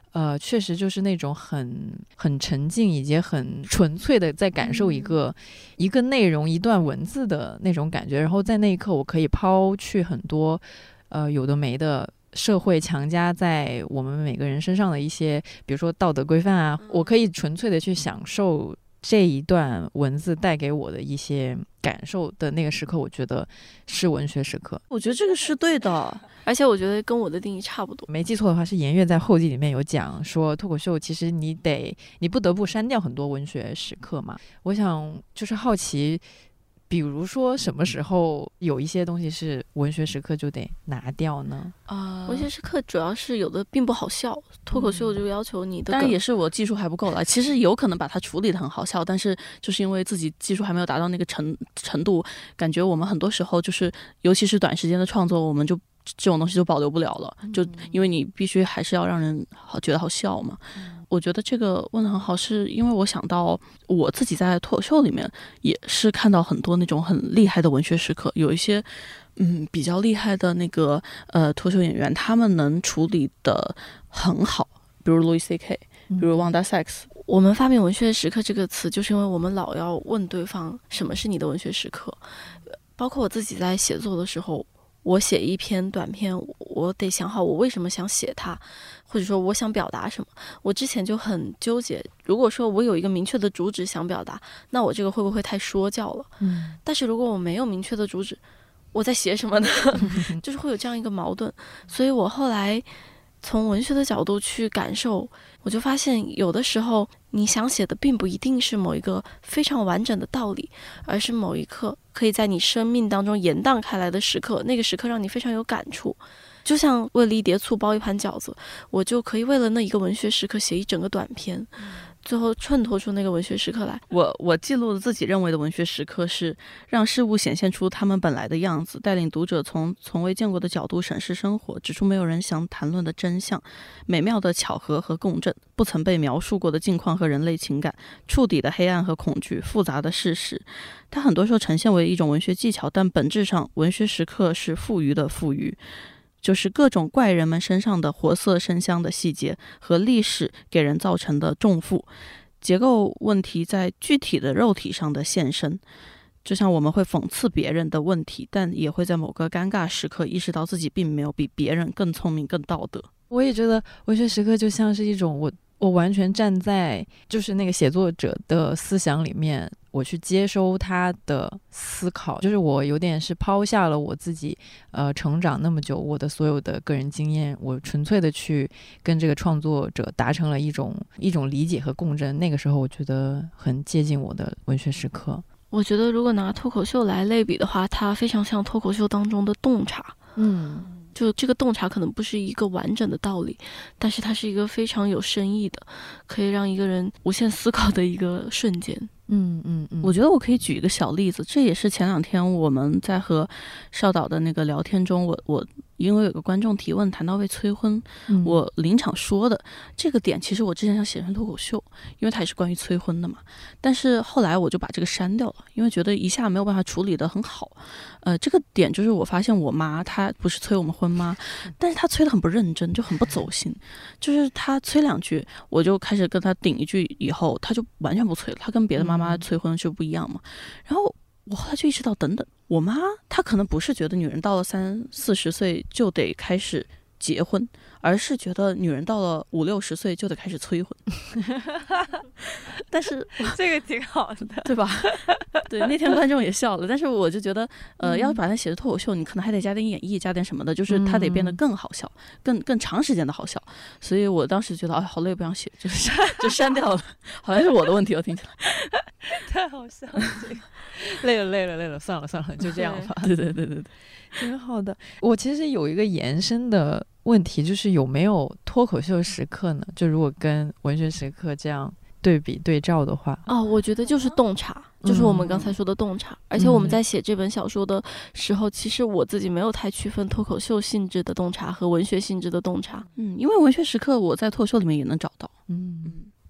呃，确实就是那种很很沉静以及很纯粹的在感受一个、嗯、一个内容一段文字的那种感觉，然后在那一刻我可以抛去很多呃有的没的社会强加在我们每个人身上的一些比如说道德规范啊，我可以纯粹的去享受这一段文字带给我的一些感受的那个时刻，我觉得是文学时刻。 我觉得这个是对的， 而且我觉得跟我的定义差不多。 没记错的话是颜悦在后记里面有讲说脱口秀其实你得你不得不删掉很多文学时刻嘛。我想就是好奇比如说什么时候有一些东西是文学时刻就得拿掉呢？ 啊、呃，文学时刻主要是有的并不好笑，脱口秀就要求你的、嗯， 当然也是我技术还不够了。其实有可能把它处理得很好笑，但是就是因为自己技术还没有达到那个程程度，感觉我们很多时候就是，尤其是短时间的创作，我们就这种东西就保留不了了，就因为你必须还是要让人好觉得好笑嘛。嗯，我觉得这个问得很好，是因为我想到我自己在脱口秀里面也是看到很多那种很厉害的文学时刻，有一些嗯比较厉害的那个呃脱口秀演员，他们能处理得很好，比如 Louis C K， 比如 Wanda Sykes。 我们发明文学时刻这个词，就是因为我们老要问对方什么是你的文学时刻。包括我自己在写作的时候，我写一篇短篇，我得想好我为什么想写它，或者说我想表达什么。我之前就很纠结，如果说我有一个明确的主旨想表达，那我这个会不会太说教了？嗯，但是如果我没有明确的主旨，我在写什么呢？就是会有这样一个矛盾。所以我后来从文学的角度去感受，我就发现有的时候你想写的并不一定是某一个非常完整的道理，而是某一刻可以在你生命当中延宕开来的时刻，那个时刻让你非常有感触。就像为了一碟醋包一盘饺子，我就可以为了那一个文学时刻写一整个短篇，最后衬托出那个文学时刻来。 我我记录了自己认为的文学时刻是让事物显现出他们本来的样子，带领读者从从未见过的角度审视生活，指出没有人想谈论的真相，美妙的巧合和共振，不曾被描述过的境况和人类情感，触底的黑暗和恐惧，复杂的事实。它很多时候呈现为一种文学技巧，但本质上文学时刻是富余的富余，就是各种怪人们身上的活色生香的细节和历史给人造成的重负，结构问题在具体的肉体上的现身。就像我们会讽刺别人的问题，但也会在某个尴尬时刻意识到自己并没有比别人更聪明更道德。 我也觉得文学时刻就像是一种我我完全站在就是那个写作者的思想里面，我去接收他的思考，就是我有点是抛下了我自己呃成长那么久我的所有的个人经验，我纯粹的去跟这个创作者达成了一种一种理解和共振。那个时候我觉得很接近我的文学时刻。 我觉得如果拿脱口秀来类比的话，它非常像脱口秀当中的洞察。嗯，就这个洞察可能不是一个完整的道理，但是它是一个非常有深意的，可以让一个人无限思考的一个瞬间。 嗯嗯嗯，我觉得我可以举一个小例子，这也是前两天我们在和邵导的那个聊天中，我我因为有个观众提问谈到被催婚、嗯、我临场说的这个点，其实我之前想写成脱口秀，因为它也是关于催婚的嘛，但是后来我就把这个删掉了，因为觉得一下没有办法处理得很好。呃，这个点就是我发现我妈她不是催我们婚吗？但是她催得很不认真，就很不走心，就是她催两句我就开始跟她顶一句，以后她就完全不催了，她跟别的妈妈催婚就不一样嘛。然后我后来就意识到，等等，我妈她可能不是觉得女人到了三四十岁就得开始结婚，而是觉得女人到了五六十岁就得开始催婚。但是这个挺好的， 对吧？对，那天观众也笑了，但是我就觉得，呃，嗯、要把它写的脱口秀，你可能还得加点演绎，加点什么的，就是它得变得更好笑，嗯、更更长时间的好笑。所以我当时觉得，哎，好累，不想写，就是就删掉了。好像是我的问题，我听起来太好笑了，这个累了累了累了，算了算了，就这样吧。 对对对对对， 挺好的。我其实有一个延伸的问题，就是有没有脱口秀时刻呢？就如果跟文学时刻这样对比对照的话， 哦，我觉得就是洞察，就是我们刚才说的洞察。嗯、而且我们在写这本小说的时候，其实我自己没有太区分脱口秀性质的洞察和文学性质的洞察。 嗯，因为文学时刻我在脱口秀里面也能找到。 嗯。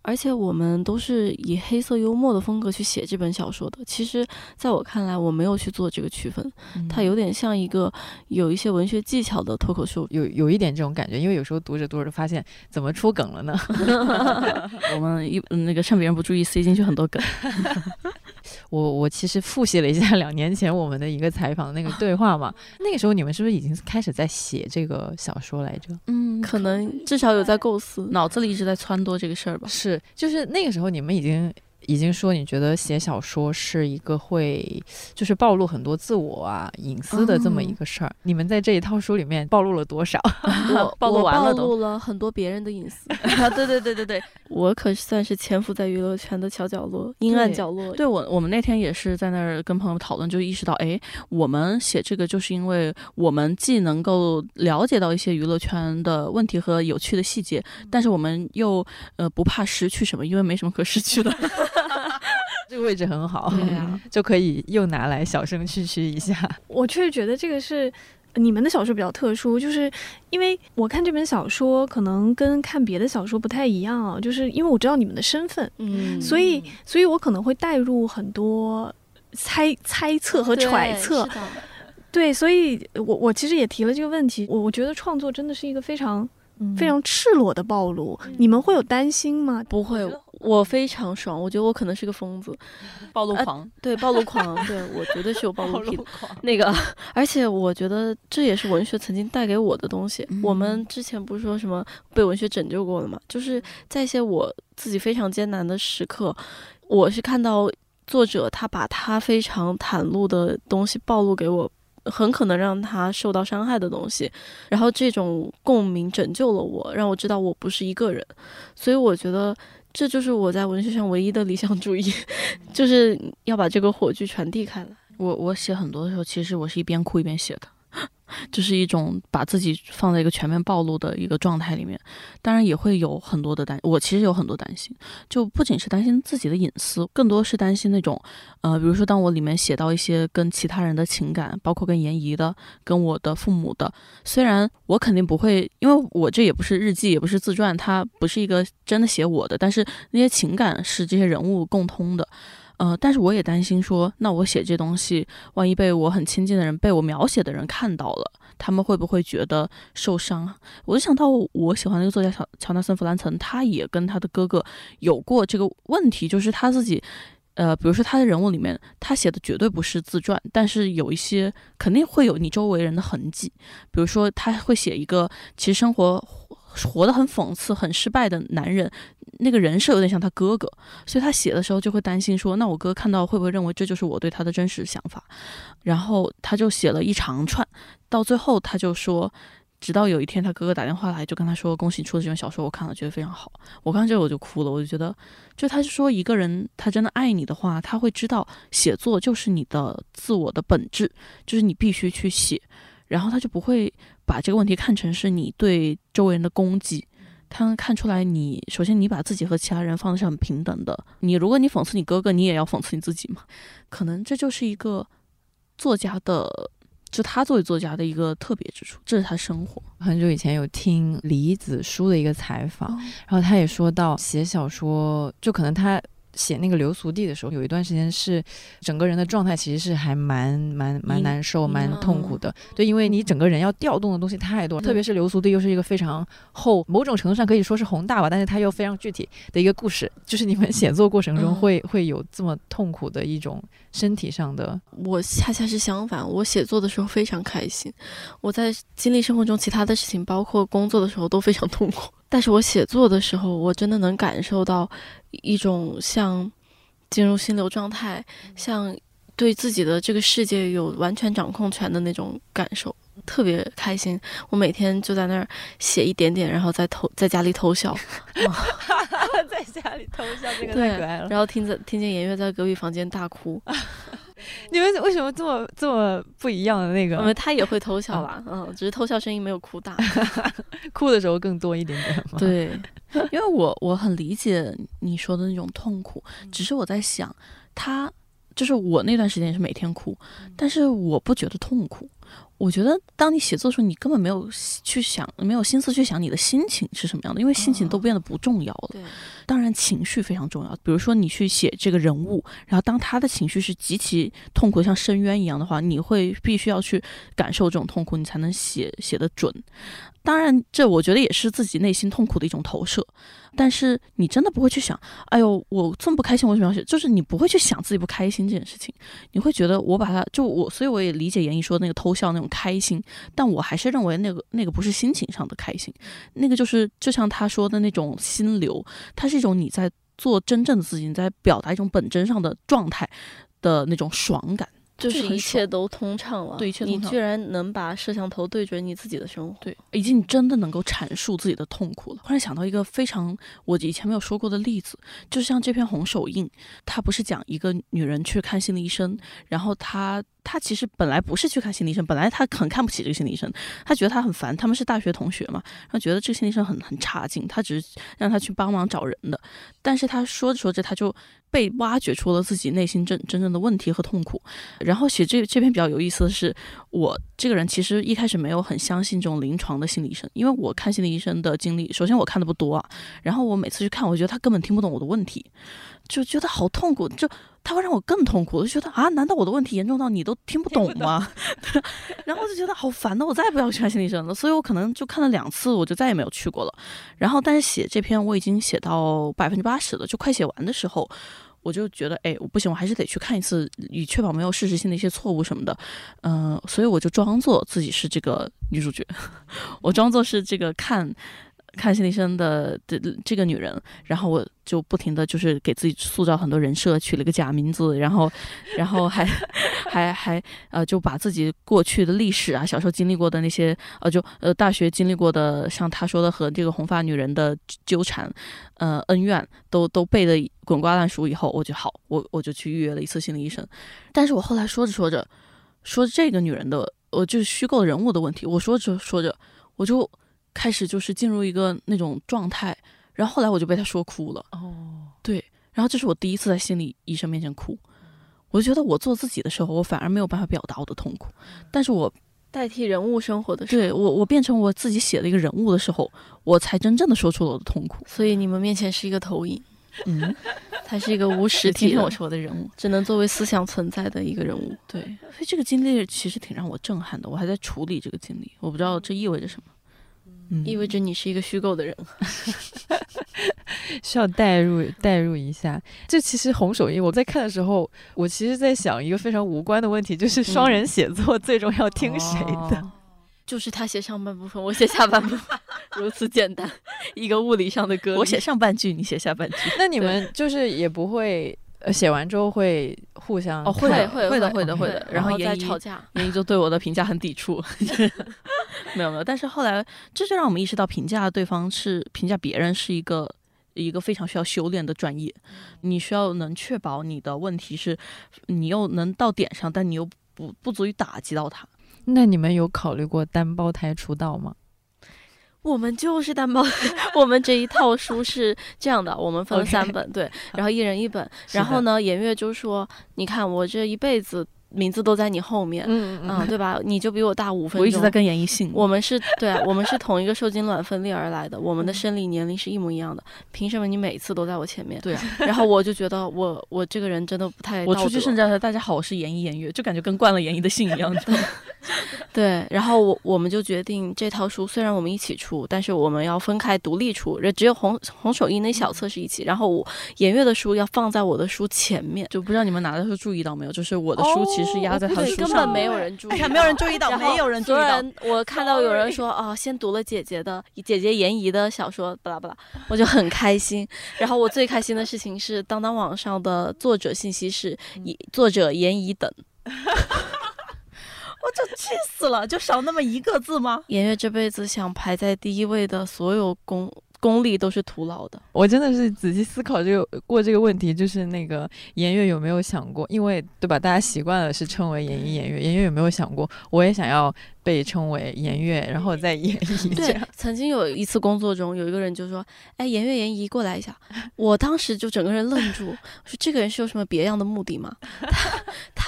而且我们都是以黑色幽默的风格去写这本小说的。其实在我看来，我没有去做这个区分，嗯、它有点像一个有一些文学技巧的脱口秀， 有有一点这种感觉。因为有时候读着读着发现怎么出梗了呢？ 我们一那个趁别人不注意塞进去很多梗。 我我其实复习了一下两年前我们的一个采访的那个对话嘛，那个时候你们是不是已经开始在写这个小说来着？ 嗯，可能至少有在构思， 脑子里一直在撺掇这个事儿吧。 是，就是那个时候你们已经已经说你觉得写小说是一个会就是暴露很多自我啊隐私的这么一个事儿、嗯、你们在这一套书里面暴露了多少？ 我暴露完了都我暴露了很多别人的隐私对对对对对， 我可算是潜伏在娱乐圈的小角落，阴暗角落。 对, 对我我们那天也是在那儿跟朋友讨论，就意识到哎，我们写这个就是因为我们既能够了解到一些娱乐圈的问题和有趣的细节，但是我们又呃不怕失去什么，因为没什么可失去的这个位置很好， 对啊， 就可以又拿来小声蛐蛐一下。 我确实觉得这个是你们的小说比较特殊，就是因为我看这本小说可能跟看别的小说不太一样啊，就是因为我知道你们的身份， 嗯， 所以所以我可能会带入很多猜猜测和揣测， 对， 对，所以我我其实也提了这个问题，我我觉得创作真的是一个非常。非常赤裸的暴露、嗯、你们会有担心吗？ 不会，我非常爽，我觉得我可能是个疯子， 暴露狂、 啊、对，暴露狂对，我绝对是有暴露癖的那个，而且我觉得这也是文学曾经带给我的东西、嗯、我们之前不是说什么被文学拯救过了吗？就是在一些我自己非常艰难的时刻，我是看到作者他把他非常袒露的东西暴露给我，很可能让他受到伤害的东西，然后这种共鸣拯救了我，让我知道我不是一个人，所以我觉得这就是我在文学上唯一的理想主义，就是要把这个火炬传递开来。 我我写很多的时候，其实我是一边哭一边写的。就是一种把自己放在一个全面暴露的一个状态里面，当然也会有很多的担我其实有很多担心，就不仅是担心自己的隐私，更多是担心那种呃，比如说当我里面写到一些跟其他人的情感，包括跟严姨的，跟我的父母的，虽然我肯定不会，因为我这也不是日记，也不是自传，它不是一个真的写我的，但是那些情感是这些人物共通的。呃，但是我也担心说，那我写这东西，万一被我很亲近的人、被我描写的人看到了，他们会不会觉得受伤？我就想到我喜欢那个作家乔乔纳森·弗兰岑，他也跟他的哥哥有过这个问题，就是他自己，呃，比如说他的人物里面，他写的绝对不是自传，但是有一些肯定会有你周围人的痕迹，比如说他会写一个其实生活活得很讽刺、很失败的男人。那个人设有点像他哥哥，所以他写的时候就会担心说，那我哥看到会不会认为这就是我对他的真实想法？然后他就写了一长串，到最后他就说，直到有一天他哥哥打电话来，就跟他说，恭喜你出的这本小说，我看了觉得非常好。我看这个我就哭了，我就觉得，就他是说一个人他真的爱你的话，他会知道写作就是你的自我的本质，就是你必须去写，然后他就不会把这个问题看成是你对周围人的攻击。他能看出来你，首先你把自己和其他人放的是很平等的，你如果你讽刺你哥哥，你也要讽刺你自己嘛，可能这就是一个作家的，就他作为作家的一个特别之处，这是他生活。 很久以前有听李子书的一个采访、哦、然后他也说到写小说，就可能他写那个流俗地的时候，有一段时间是整个人的状态其实是还蛮蛮蛮难受、蛮痛苦的。对，因为你整个人要调动的东西太多，特别是流俗地又是一个非常厚，某种程度上可以说是宏大吧，但是它又非常具体的一个故事。就是你们写作过程中会、嗯、会有这么痛苦的一种身体上的？ 我恰恰是相反，我写作的时候非常开心，我在经历生活中其他的事情，包括工作的时候都非常痛苦。但是我写作的时候，我真的能感受到一种像进入心流状态，像对自己的这个世界有完全掌控权的那种感受，特别开心。我每天就在那儿写一点点，然后在偷在家里偷笑， 在家里偷笑，这个太可爱了。 然后听着听见颜悦在隔壁房间大哭。 你们为什么这么这么不一样的那个？ 我们他也会偷笑啦，嗯，只是偷笑声音没有哭大， 哭的时候更多一点点嘛。 对， 因为我我很理解你说的那种痛苦，只是我在想，他就是我那段时间也是每天哭，但是我不觉得痛苦， 我觉得当你写作的时候，你根本没有去想，没有心思去想你的心情是什么样的，因为心情都变得不重要了。 对， 当然情绪非常重要。比如说你去写这个人物，然后当他的情绪是极其痛苦，像深渊一样的话，你会必须要去感受这种痛苦，你才能写写得准。当然，这我觉得也是自己内心痛苦的一种投射。但是你真的不会去想，哎呦，我这么不开心，为什么要写？就是你不会去想自己不开心这件事情，你会觉得我把它就我，所以我也理解严艺说那个偷笑那种开心，但我还是认为那个那个不是心情上的开心，那个就是就像他说的那种心流，它是一种你在做真正的自己，你在表达一种本真上的状态的那种爽感。 就是一切都通畅了， 对，一切通畅。 你居然能把摄像头对准你自己的生活， 对，以及你真的能够阐述自己的痛苦了。忽然想到一个非常我以前没有说过的例子，就像这篇红手印，它不是讲一个女人去看心理医生，然后她她其实本来不是去看心理医生，本来她很看不起这个心理医生，她觉得他很烦，他们是大学同学嘛，然后觉得这个心理医生很很差劲，他只是让他去帮忙找人的，但是他说着说着他就被挖掘出了自己内心真真正的问题和痛苦。然后写这这篇比较有意思的是，我这个人其实一开始没有很相信这种临床的心理医生，因为我看心理医生的经历，首先我看的不多啊，然后我每次去看，我觉得他根本听不懂我的问题，就觉得好痛苦，就他会让我更痛苦，我就觉得啊，难道我的问题严重到你都听不懂吗？然后我就觉得好烦的，我再也不要去看心理医生了。所以我可能就看了两次，我就再也没有去过了。然后但是写这篇我已经写到百分之八十了，就快写完的时候，我就觉得哎，我不行，我还是得去看一次，以确保没有事实性的一些错误什么的。嗯、呃，所以我就装作自己是这个女主角，我装作是这个看看心理医生的的这个女人，然后我就不停的就是给自己塑造很多人设，取了个假名字，然后然后还还还呃就把自己过去的历史啊，小时候经历过的那些呃就呃大学经历过的，像他说的和这个红发女人的纠缠呃恩怨都都背得滚瓜烂熟以后，我就好我我就去预约了一次心理医生。但是我后来说着说着说这个女人的我就是虚构人物的问题，我说着说着我就开始就是进入一个那种状态，然后后来我就被他说哭了。 哦， 对，然后这是我第一次在心理医生面前哭，我就觉得我做自己的时候，我反而没有办法表达我的痛苦，但是我代替人物生活的时候， 对我我变成我自己写的一个人物的时候，我才真正的说出了我的痛苦。 所以你们面前是一个投影， 嗯， 它是一个无实体的， 天天我是我的人物， 只能作为思想存在的一个人物。 对，所以这个经历其实挺让我震撼的，我还在处理这个经历，我不知道这意味着什么。嗯、 意味着你是一个虚构的人， 需要代入代入一下。这其实红手印我在看的时候，我其实在想一个非常无关的问题，就是双人写作最终要听谁的？ 哦、 就是他写上半部分，我写下半部分，如此简单，一个物理上的割裂。 我写上半句，你写下半句。 那你们就是也不会呃写完之后会互相哦，会会会的会的会的，然后再吵架， 严一就对我的评价很抵触。没有没有，但是后来这就让我们意识到，评价对方是评价别人是一个一个非常需要修炼的专业。你需要能确保你的问题是，你又能到点上，但你又不不足以打击到他。 那你们有考虑过单胞胎出道吗？ 我们就是单胞胎，我们这一套书是这样的，我们分了三本， okay. 对，然后一人一本。然后呢，颜悦就说：“你看我这一辈子。”名字都在你后面，嗯嗯、呃，对吧？你就比我大五分钟。 我一直在跟严艺信， 我们是对啊，我们是同一个受精卵分裂而来的，我们的生理年龄是一模一样的，凭什么你每次都在我前面？ 对啊， 然后我就觉得我我这个人真的不太道德。 我出去甚至大家好，我是严艺颜悦，就感觉跟冠了严艺的姓一样。 对，然后我我们就决定这套书虽然我们一起出，但是我们要分开独立出，只有红红手印那小册是一起，然后我颜悦的书要放在我的书前面， 就不知道你们拿的时候注意到没有？就是我的书其实压在他的书上， 根本没有人注意到， 没有人注意到，没有人注意到。 我看到有人说哦，先读了姐姐的姐姐严怡的小说，巴拉巴拉，我就很开心。然后我最开心的事情是，当当网上的作者信息是以作者严怡等。 我就气死了，就少那么一个字吗？ 颜悦这辈子想排在第一位的所有功功力都是徒劳的。 我真的是仔细思考这个过这个问题，就是那个颜悦有没有想过，因为对吧，大家习惯了是称为颜一颜悦，颜悦有没有想过，我也想要被称为颜悦，然后再颜一。 对，曾经有一次工作中有一个人就说：“哎，颜悦颜怡过来一下。”我当时就整个人愣住，我说：“这个人是有什么别样的目的吗？”他他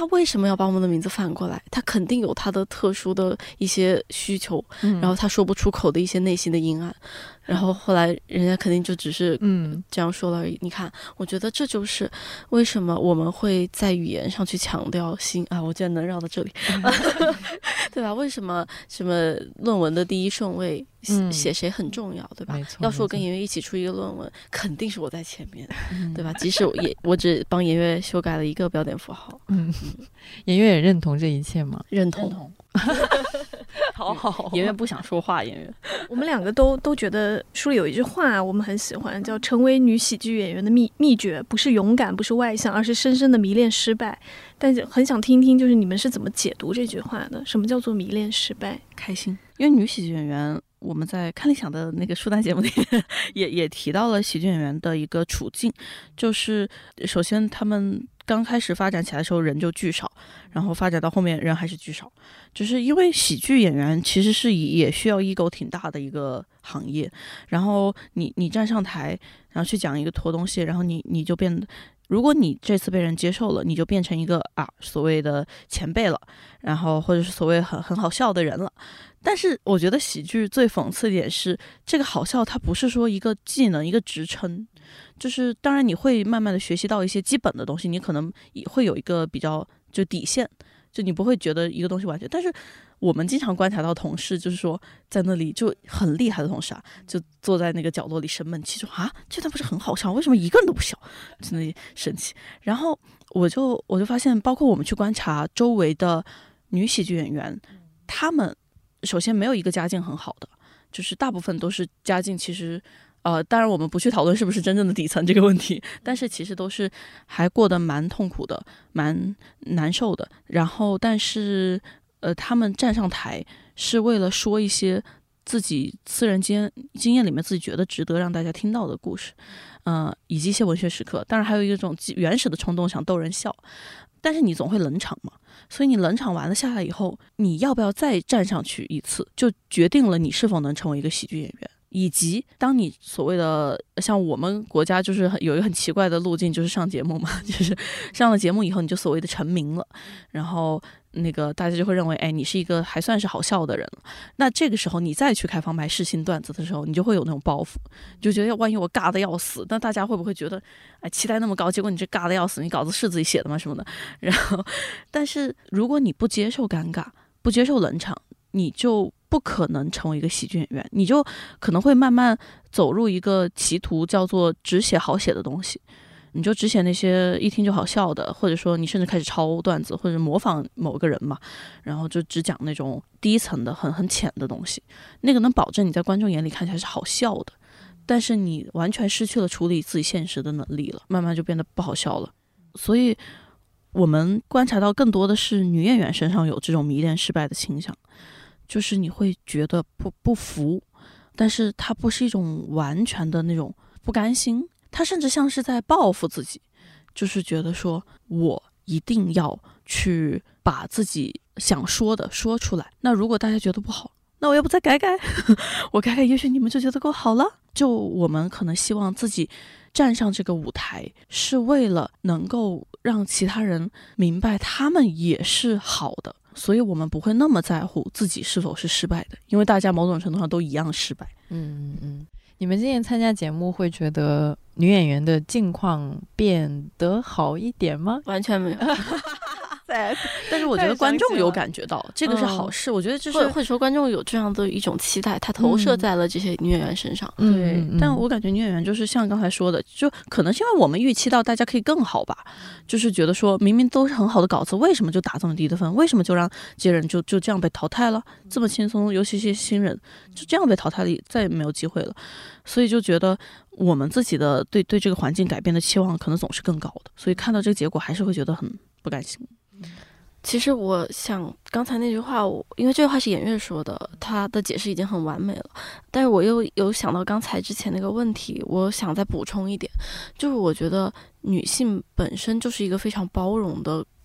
他为什么要把我们的名字反过来？他肯定有他的特殊的一些需求， 嗯、 然后他说不出口的一些内心的阴暗，然后后来人家肯定就只是嗯这样说了而已。你看，我觉得这就是为什么我们会在语言上去强调心啊，我竟然能绕到这里，对吧？为什么什么论文的第一顺位嗯、 写谁很重要，对吧？要是我跟颜悦一起出一个论文，肯定是我在前面，嗯、对吧？即使我也我只帮颜悦修改了一个标点符号。 嗯，颜悦也认同这一切吗？ 认同。 认同好好， 颜悦不想说话，颜悦。 我们两个都都觉得书里有一句话我们很喜欢，叫成为女喜剧演员的秘秘诀不是勇敢，不是外向，而是深深的迷恋失败。但是很想听听，就是你们是怎么解读这句话的？什么叫做迷恋失败？ 开心，因为女喜剧演员，我们在看理想的那个书单节目里面也也提到了喜剧演员的一个处境，就是首先他们刚开始发展起来的时候人就巨少，然后发展到后面人还是巨少，就是因为喜剧演员其实是也需要 ego 挺大的一个行业，然后你你站上台，然后去讲一个拖东西，然后你你就变得，如果你这次被人接受了，你就变成一个啊所谓的前辈了，然后或者是所谓很很好笑的人了。但是我觉得喜剧最讽刺一点是，这个好笑它不是说一个技能一个职称，就是当然你会慢慢的学习到一些基本的东西，你可能也会有一个比较就底线，就你不会觉得一个东西完全。但是我们经常观察到同事就是说在那里就很厉害的同事啊，就坐在那个角落里生闷气，说啊这段不是很好笑，为什么一个人都不笑，真的生气。然后我就我就发现，包括我们去观察周围的女喜剧演员，她们首先没有一个家境很好的，就是大部分都是家境其实呃，当然我们不去讨论是不是真正的底层这个问题，但是其实都是还过得蛮痛苦的，蛮难受的。然后但是呃，他们站上台是为了说一些自己私人经验经验里面自己觉得值得让大家听到的故事，呃，以及一些文学时刻。当然还有一种原始的冲动想逗人笑，但是你总会冷场嘛，所以你冷场完了下来以后，你要不要再站上去一次，就决定了你是否能成为一个喜剧演员。以及当你所谓的像我们国家就是有一个很奇怪的路径，就是上节目嘛，就是上了节目以后你就所谓的成名了，然后那个大家就会认为哎，你是一个还算是好笑的人了。那这个时候你再去开放麦试新段子的时候，你就会有那种包袱，就觉得万一我尬的要死，那大家会不会觉得哎，期待那么高，结果你这尬的要死，你稿子是自己写的吗什么的。然后但是如果你不接受尴尬，不接受冷场，你就不可能成为一个喜剧演员，你就可能会慢慢走入一个歧途，叫做只写好写的东西，你就只写那些一听就好笑的，或者说你甚至开始抄段子或者模仿某个人嘛，然后就只讲那种低层的很很浅的东西，那个能保证你在观众眼里看起来是好笑的，但是你完全失去了处理自己现实的能力了，慢慢就变得不好笑了。所以我们观察到更多的是女演员身上有这种迷恋失败的倾向，就是你会觉得不不服，但是它不是一种完全的那种不甘心，它甚至像是在报复自己，就是觉得说我一定要去把自己想说的说出来，那如果大家觉得不好，那我要不再改改我改改也许你们就觉得够好了。就我们可能希望自己站上这个舞台是为了能够让其他人明白他们也是好的，所以我们不会那么在乎自己是否是失败的，因为大家某种程度上都一样失败。 嗯嗯，你们今年参加节目会觉得女演员的境况变得好一点吗？ 完全没有但是我觉得观众有感觉到这个是好事、嗯、我觉得就是或者说观众有这样的一种期待，他投射在了这些女演员身上、 嗯、对、嗯、但我感觉女演员就是像刚才说的，就可能是因为我们预期到大家可以更好吧，就是觉得说明明都是很好的稿子，为什么就打这么低的分，为什么就让这些人就就这样被淘汰了，这么轻松，尤其是新人就这样被淘汰了，再也没有机会了，所以就觉得我们自己的对对这个环境改变的期望可能总是更高的，所以看到这个结果还是会觉得很不甘心。 其实我想刚才那句话，我因为这句话是颜悦说的，他的解释已经很完美了，但是我又有想到刚才之前那个问题，我想再补充一点，就是我觉得女性本身就是一个非常包容的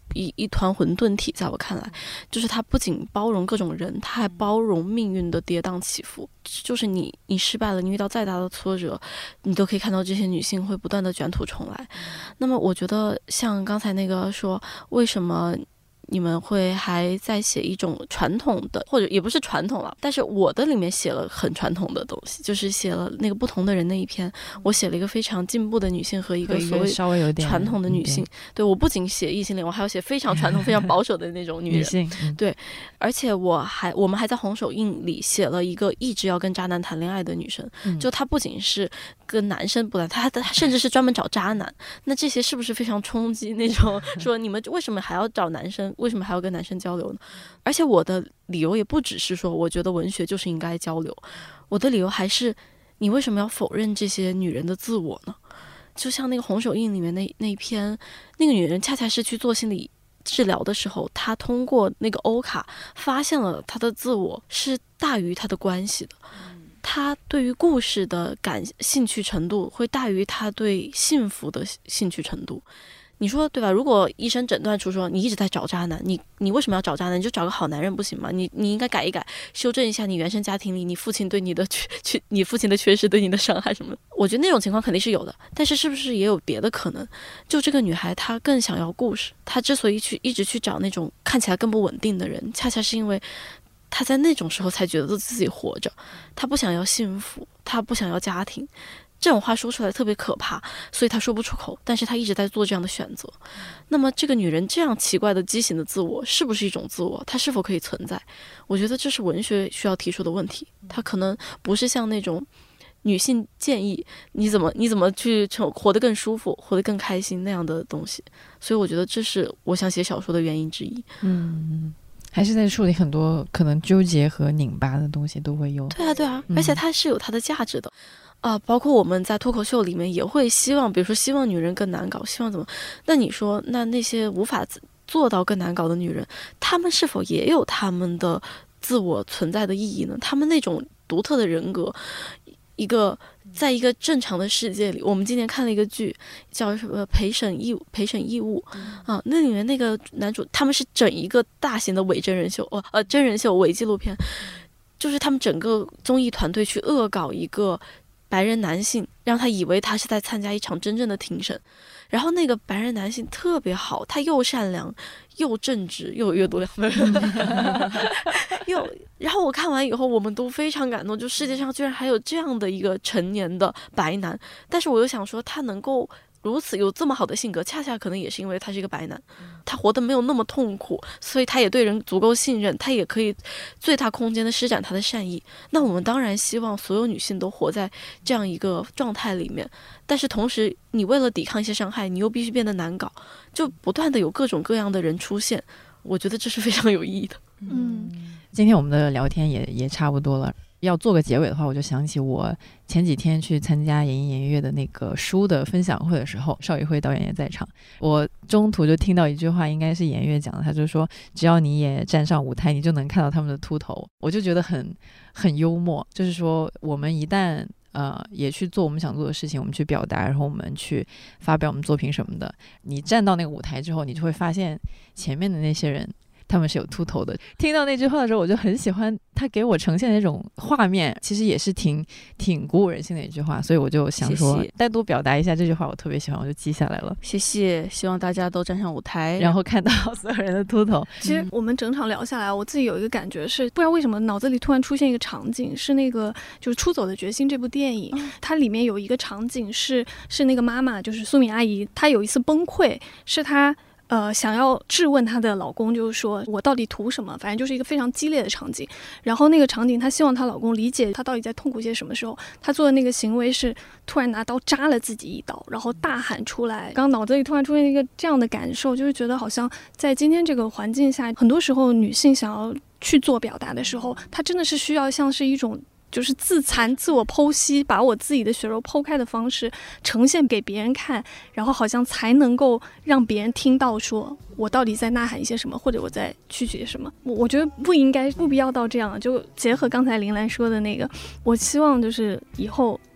一一团混沌体，在我看来，就是它不仅包容各种人，它还包容命运的跌宕起伏。就是你你失败了，你遇到再大的挫折，你都可以看到这些女性会不断的卷土重来。那么我觉得像刚才那个说，为什么你们会还在写一种传统的，或者也不是传统了，但是我的里面写了很传统的东西，就是写了那个不同的人那一篇，我写了一个非常进步的女性和一个所谓传统的女性。对，我不仅写异性恋，我还要写非常传统非常保守的那种女人。女性、嗯、对，而且我还我们还在红手印里写了一个一直要跟渣男谈恋爱的女生、嗯、就她不仅是跟男生不谈，她她甚至是专门找渣男。那这些是不是非常冲击那种说你们为什么还要找男生，为什么还要跟男生交流呢？而且我的理由也不只是说我觉得文学就是应该交流，我的理由还是你为什么要否认这些女人的自我呢？就像那个红手印里面那那一篇，那个女人恰恰是去做心理治疗的时候，她通过那个欧卡发现了她的自我是大于她的关系的，她对于故事的感兴趣程度会大于她对幸福的兴趣程度。你说对吧？如果医生诊断出说你一直在找渣男，你你为什么要找渣男？你就找个好男人不行吗？你你应该改一改，修正一下你原生家庭里你父亲对你的缺，你父亲的缺失对你的伤害什么的。我觉得那种情况肯定是有的，但是是不是也有别的可能？就这个女孩她更想要故事，她之所以去一直去找那种看起来更不稳定的人，恰恰是因为她在那种时候才觉得自己活着，她不想要幸福，她不想要家庭。这种话说出来特别可怕，所以他说不出口，但是他一直在做这样的选择。那么这个女人这样奇怪的畸形的自我是不是一种自我？她是否可以存在？我觉得这是文学需要提出的问题。它可能不是像那种女性建议你怎么你怎么去活得更舒服，活得更开心那样的东西。所以我觉得这是我想写小说的原因之一。 嗯，还是在处理很多可能纠结和拧巴的东西都会有。 对啊对啊、嗯、而且它是有它的价值的啊、呃，包括我们在脱口秀里面也会希望，比如说希望女人更难搞，希望怎么？那你说，那那些无法做到更难搞的女人，她们是否也有她们的自我存在的意义呢？她们那种独特的人格，一个在一个正常的世界里，我们今年看了一个剧叫什么《陪审义陪审义务》啊，那里面那个男主他们是整一个大型的伪真人秀，哦呃真人秀伪纪录片，就是他们整个综艺团队去恶搞一个白人男性，让他以为他是在参加一场真正的庭审，然后那个白人男性特别好，他又善良又正直又有阅读量的人又然后我看完以后我们都非常感动，就世界上居然还有这样的一个成年的白男，但是我又想说他能够如此有这么好的性格，恰恰可能也是因为他是一个白男，他活得没有那么痛苦，所以他也对人足够信任，他也可以最大空间的施展他的善意。那我们当然希望所有女性都活在这样一个状态里面，但是同时你为了抵抗一些伤害，你又必须变得难搞，就不断的有各种各样的人出现，我觉得这是非常有意义的。 嗯，今天我们的聊天也也差不多了，要做个结尾的话，我就想起我前几天去参加演艺演乐的那个书的分享会的时候，邵艺辉导演也在场，我中途就听到一句话，应该是演乐讲的，他就说只要你也站上舞台，你就能看到他们的秃头。我就觉得很很幽默，就是说我们一旦呃也去做我们想做的事情，我们去表达，然后我们去发表我们作品什么的，你站到那个舞台之后，你就会发现前面的那些人他们是有秃头的。听到那句话的时候，我就很喜欢他给我呈现的那种画面，其实也是挺挺鼓舞人心的一句话，所以我就想说谢谢单独表达一下这句话，我特别喜欢，我就记下来了。 谢谢，希望大家都站上舞台， 然后看到所有人的秃头。 其实我们整场聊下来，我自己有一个感觉是，不知道为什么脑子里突然出现一个场景，是那个就是《出走的决心》这部电影，嗯、它里面有一个场景是是那个妈妈，就是苏敏阿姨，她有一次崩溃，是她呃，想要质问她的老公，就是说我到底图什么，反正就是一个非常激烈的场景。然后那个场景她希望她老公理解她到底在痛苦些什么时候，她做的那个行为是突然拿刀扎了自己一刀，然后大喊出来。刚脑子里突然出现一个这样的感受，就是觉得好像在今天这个环境下，很多时候女性想要去做表达的时候，她真的是需要像是一种就是自残自我剖析，把我自己的血肉剖开的方式呈现给别人看，然后好像才能够让别人听到说我到底在呐喊一些什么，或者我在拒绝什么。我我觉得不应该不必要到这样，就结合刚才林兰说的那个，我希望就是以后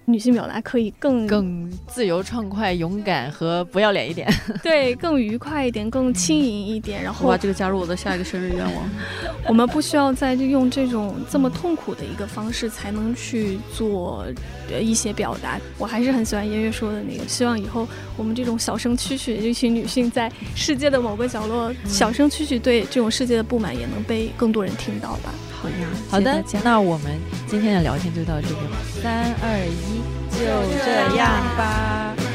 女性表达可以更更自由畅快、勇敢和不要脸一点， 对，更愉快一点，更轻盈一点。然后我把这个加入我的下一个生日愿望。 我们不需要再用这种这么痛苦的一个方式才能去做一些表达。我还是很喜欢颜悦说的那个，希望以后我们这种小声蛐蛐，一群女性在世界的某个角落小声蛐蛐对这种世界的不满也能被更多人听到吧。 好呀， 好的， 谢谢大家。 那我们今天的聊天就到这边，三二一，就这样吧。